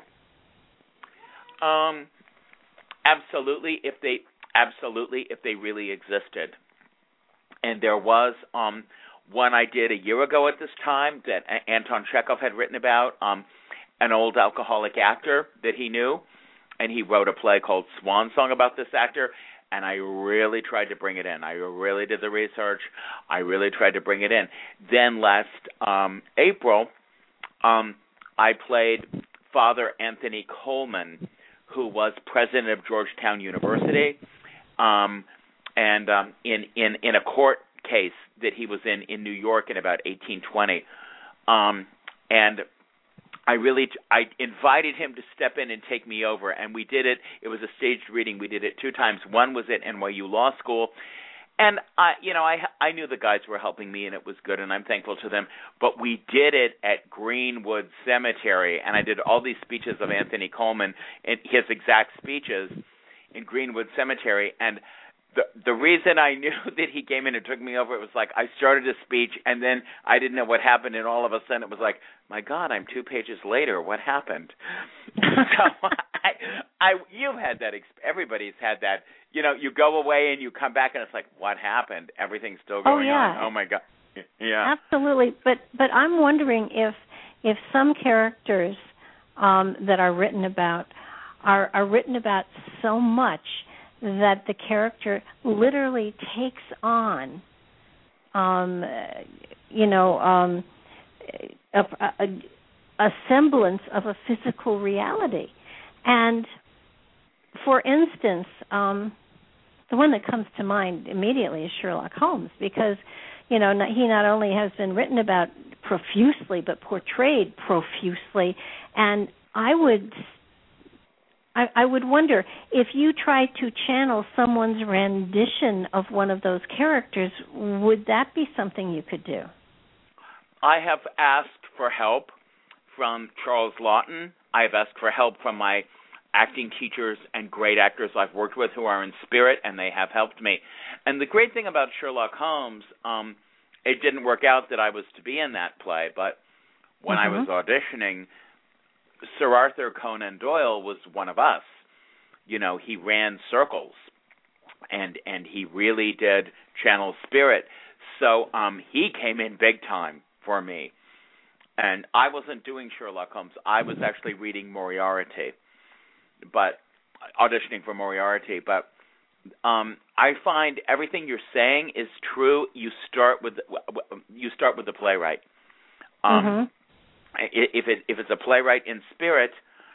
Absolutely, if they really existed. And there was one I did a year ago at this time that Anton Chekhov had written about, an old alcoholic actor that he knew, and he wrote a play called Swan Song about this actor, and I really tried to bring it in. I really did the research. I really tried to bring it in. Then last April, I played Father Anthony Coleman, who was president of Georgetown University, and in a court case that he was in New York in about 1820, and I invited him to step in and take me over, and we did it. It was a staged reading. We did it 2 times. One was at NYU Law School, and I knew the guys were helping me, and it was good, and I'm thankful to them. But we did it at Greenwood Cemetery, and I did all these speeches of Anthony Coleman and his exact speeches in Greenwood Cemetery, and the reason I knew that he came in and took me over, it was like I started a speech, and then I didn't know what happened, and all of a sudden it was like, my God, I'm 2 pages later. What happened? So you've had that. Everybody's had that. You go away and you come back, and it's like, what happened? Everything's still going on. Oh my God. Yeah. Absolutely. But I'm wondering if some characters that are written about are written about so much that the character literally takes on, a semblance of a physical reality. And, for instance, the one that comes to mind immediately is Sherlock Holmes, because, he not only has been written about profusely, but portrayed profusely. And I would wonder if you tried to channel someone's rendition of one of those characters, would that be something you could do? I have asked for help from Charles Lawton. I have asked for help from my acting teachers and great actors I've worked with who are in spirit, and they have helped me. And the great thing about Sherlock Holmes, it didn't work out that I was to be in that play, but when I was auditioning, Sir Arthur Conan Doyle was one of us. You know, he ran circles, and he really did channel spirit. So he came in big time for me. And I wasn't doing Sherlock Holmes. I was actually reading Moriarty, but auditioning for Moriarty. But I find everything you're saying is true. You start with the playwright. If it's a playwright in spirit,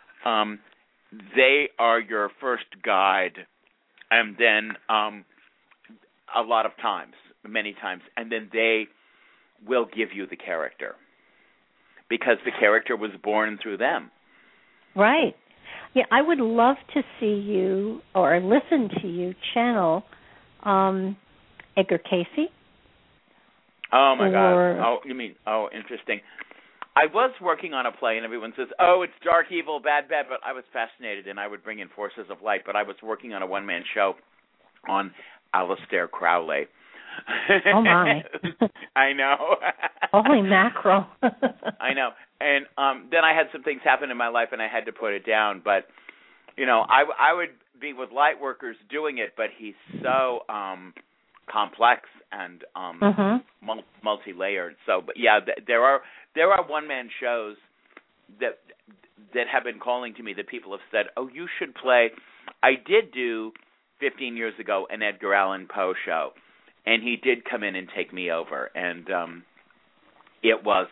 they are your first guide, and then a lot of times, many times, and then they will give you the character because the character was born through them. Right. Yeah, I would love to see you or listen to you channel Edgar Cayce. Oh, my God. Oh, you mean, interesting. I was working on a play, and everyone says, it's dark, evil, bad, but I was fascinated, and I would bring in forces of light, but I was working on a one-man show on Aleister Crowley. Oh, my. I know. Holy mackerel. I know. And then I had some things happen in my life, and I had to put it down. But, you know, I would be with light workers doing it, but he's so complex and multi-layered. So, but yeah, there are one-man shows that have been calling to me that people have said, you should play. I did do 15 years ago an Edgar Allan Poe show, and he did come in and take me over, and it was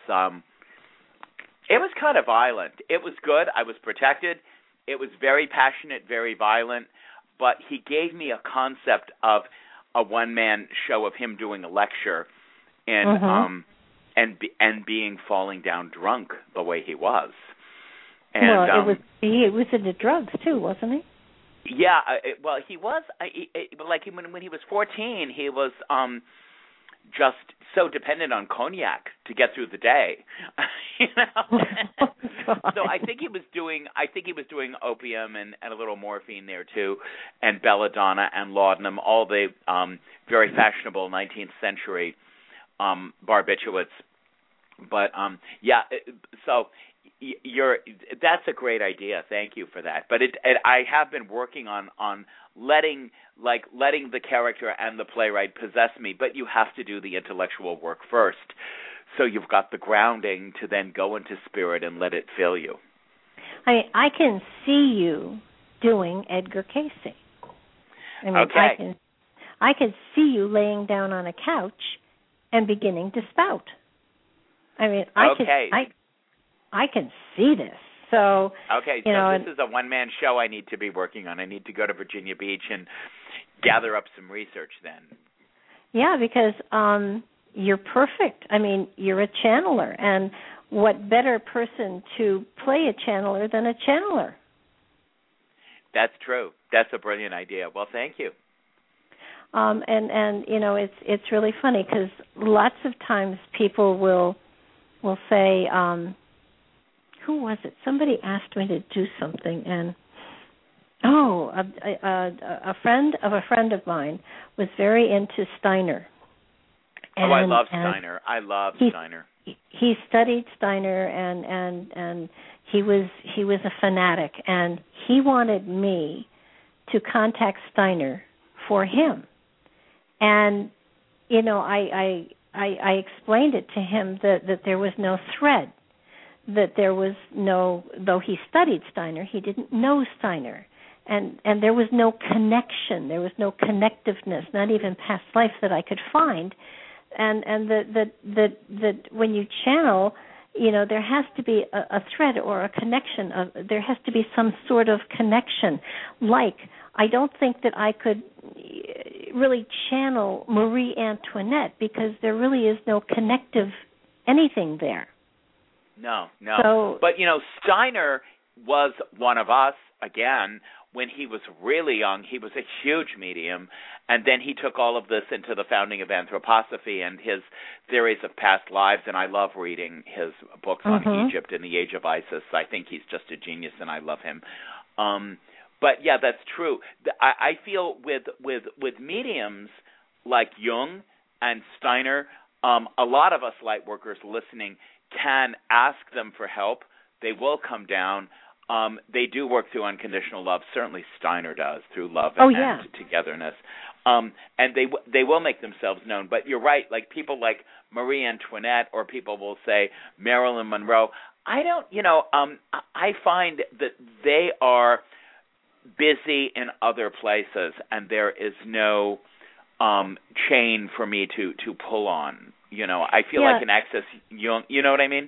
kind of violent. It was good. I was protected. It was very passionate, very violent, but he gave me a concept of a one-man show of him doing a lecture and being falling down drunk the way he was. And, he was into drugs too, wasn't he? Yeah, he was. When he was 14, he was just so dependent on cognac to get through the day. You know? So I think he was doing opium and a little morphine there too, and belladonna and laudanum, all the very fashionable 19th century barbiturates. But so that's a great idea. Thank you for that. But I have been working on letting the character and the playwright possess me, but you have to do the intellectual work first. So you've got the grounding to then go into spirit and let it fill you. I can see you doing Edgar Cayce. Okay. I can see you laying down on a couch and beginning to spout. I can see this. So this is a one-man show I need to be working on. I need to go to Virginia Beach and gather up some research then. Yeah, because you're perfect. You're a channeler, and what better person to play a channeler than a channeler? That's true. That's a brilliant idea. Well, thank you. And it's really funny because lots of times people will say, who was it? Somebody asked me to do something, and a friend of a friend of mine was very into Steiner. And, I love Steiner. I love Steiner. He studied Steiner, and he was a fanatic, and he wanted me to contact Steiner for him. And I explained it to him that there was no thread, that there was no, though he studied Steiner, he didn't know Steiner, and there was no connection, there was no connectiveness, not even past life that I could find, and that when you channel, there has to be a thread or a connection. There has to be some sort of connection. Like, I don't think that I could really channel Marie Antoinette because there really is no connective anything there. No. So, but, Steiner was one of us, again, when he was really young. He was a huge medium, and then he took all of this into the founding of anthroposophy and his theories of past lives, and I love reading his books on Egypt and the Age of Isis. I think he's just a genius, and I love him. But, yeah, that's true. I feel with mediums like Jung and Steiner, a lot of us light workers listening can ask them for help. They will come down. They do work through unconditional love. Certainly Steiner does, through love and togetherness. And they will make themselves known. But you're right, like people like Marie Antoinette, or people will say Marilyn Monroe. I find that they are busy in other places, and there is no chain for me to pull on. I feel I can access Jung. You know what I mean?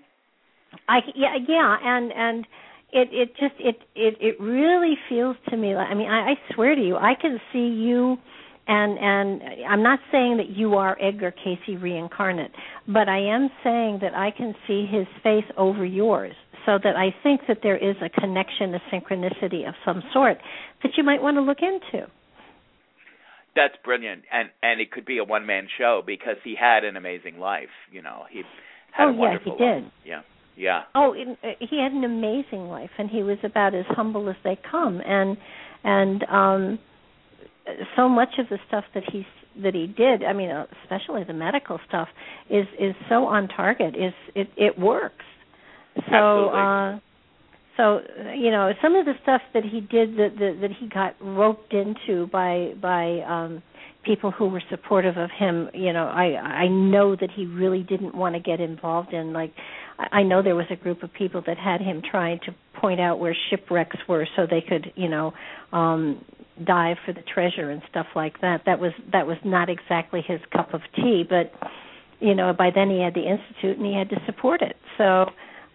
And it really feels to me like, I swear to you, I can see you, and I'm not saying that you are Edgar Cayce reincarnate, but I am saying that I can see his face over yours, so that I think that there is a connection, a synchronicity of some sort that you might want to look into. That's brilliant, and it could be a one-man show because he had an amazing life. He had a wonderful life. Yeah. Oh, he had an amazing life, and he was about as humble as they come, and so much of the stuff that he did, especially the medical stuff, is so on target. It works. So. Absolutely. So, some of the stuff that he did that he got roped into by people who were supportive of him, I know that he really didn't want to get involved in. Like, I know there was a group of people that had him trying to point out where shipwrecks were so they could, dive for the treasure and stuff like that. That was not exactly his cup of tea, but, by then he had the Institute and he had to support it. So,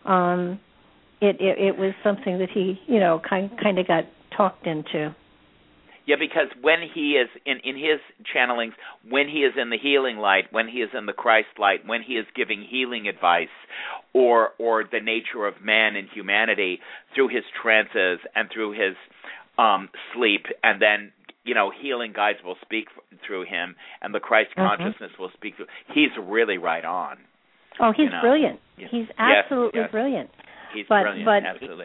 It was something that he, kind of got talked into. Yeah, because when he is in his channelings, when he is in the healing light, when he is in the Christ light, when he is giving healing advice, or the nature of man and humanity through his trances and through his sleep, and then healing guides will speak through him, and the Christ consciousness will speak through. He's really right on. Oh, he's brilliant. He's absolutely brilliant. He's brilliant, absolutely.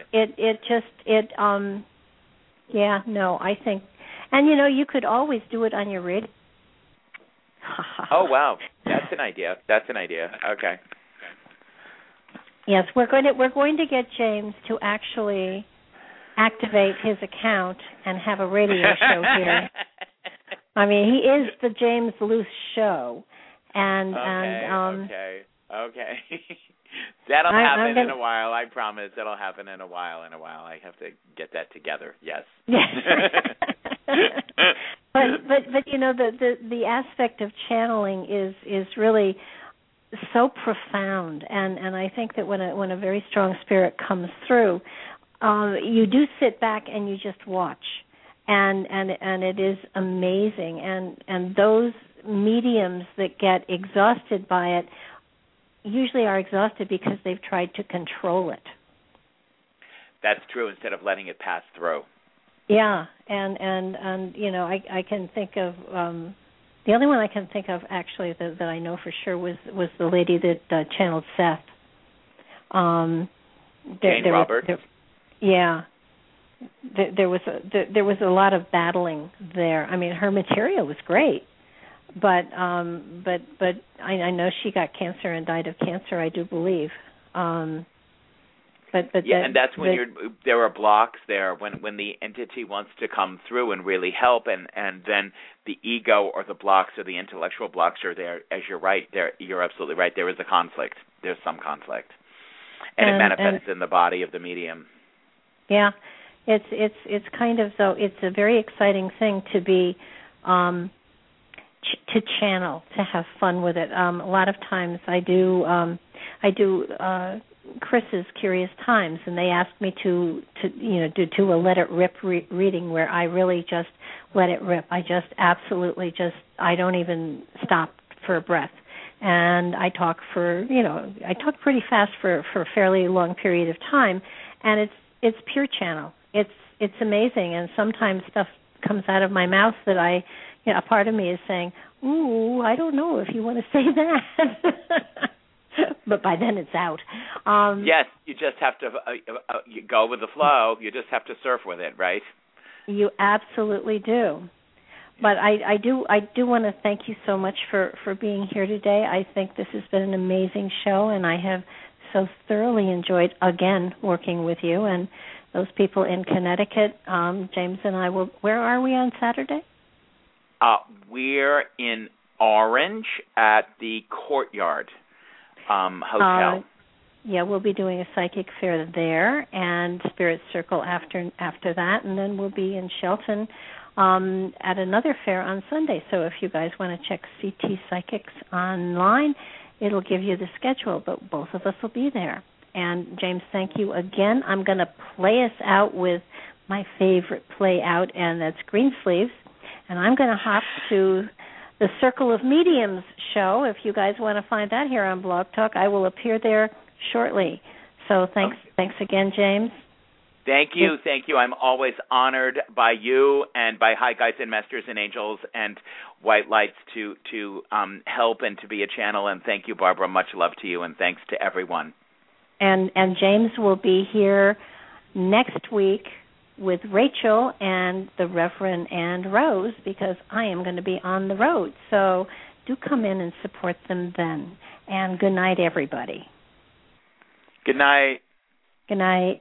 I think, and you could always do it on your radio. Oh, wow, that's an idea. Okay. Yes, we're going to get James to actually activate his account and have a radio show here. He is the James Luce Show, and Okay. That'll happen in a while. I promise it'll happen in a while. I have to get that together. Yes. but the aspect of channeling is really so profound, and I think that when a very strong spirit comes through, you do sit back and you just watch, and it is amazing, and those mediums that get exhausted by it usually are exhausted because they've tried to control it. That's true, instead of letting it pass through. Yeah, and I can think of the only one I can think of actually that I know for sure was the lady that channeled Seth. Jane Roberts. There was a lot of battling there. Her material was great. But I know she got cancer and died of cancer, I do believe. And that's when there are blocks there when the entity wants to come through and really help, and then the ego or the blocks or the intellectual blocks are there. As you're right, you're absolutely right. There is a conflict. There's some conflict, and it manifests in the body of the medium. Yeah, it's kind of though it's a very exciting thing to be. To channel, to have fun with it. A lot of times I do Chris's Curious Times, and they ask me to do a Let It Rip reading where I really just let it rip. I just absolutely I don't even stop for a breath. and I talk pretty fast for a fairly long period of time, and it's pure channel. It's amazing, and sometimes stuff comes out of my mouth that a part of me is saying, "Ooh, I don't know if you want to say that," but by then it's out. Yes, you just have to you go with the flow. You just have to surf with it, right? You absolutely do. But I do want to thank you so much for being here today. I think this has been an amazing show, and I have so thoroughly enjoyed, again, working with you. And those people in Connecticut, James and I will. Where are we on Saturday? We're in Orange at the Courtyard Hotel. Yeah, we'll be doing a psychic fair there, and Spirit Circle after that, and then we'll be in Shelton at another fair on Sunday. So if you guys want to check CT Psychics online, it'll give you the schedule, but both of us will be there. And James, thank you again. I'm going to play us out with my favorite play out, and that's Greensleeves. And I'm going to hop to the Circle of Mediums show. If you guys want to find that here on Blog Talk, I will appear there shortly. So thanks again, James. Thank you. I'm always honored by you and by High Guides and Masters and Angels and White Lights to help and to be a channel. And thank you, Barbara. Much love to you, and thanks to everyone. And James will be here next week with Rachel and the Reverend Ann Rose, because I am going to be on the road. So do come in and support them then. And good night, everybody. Good night. Good night.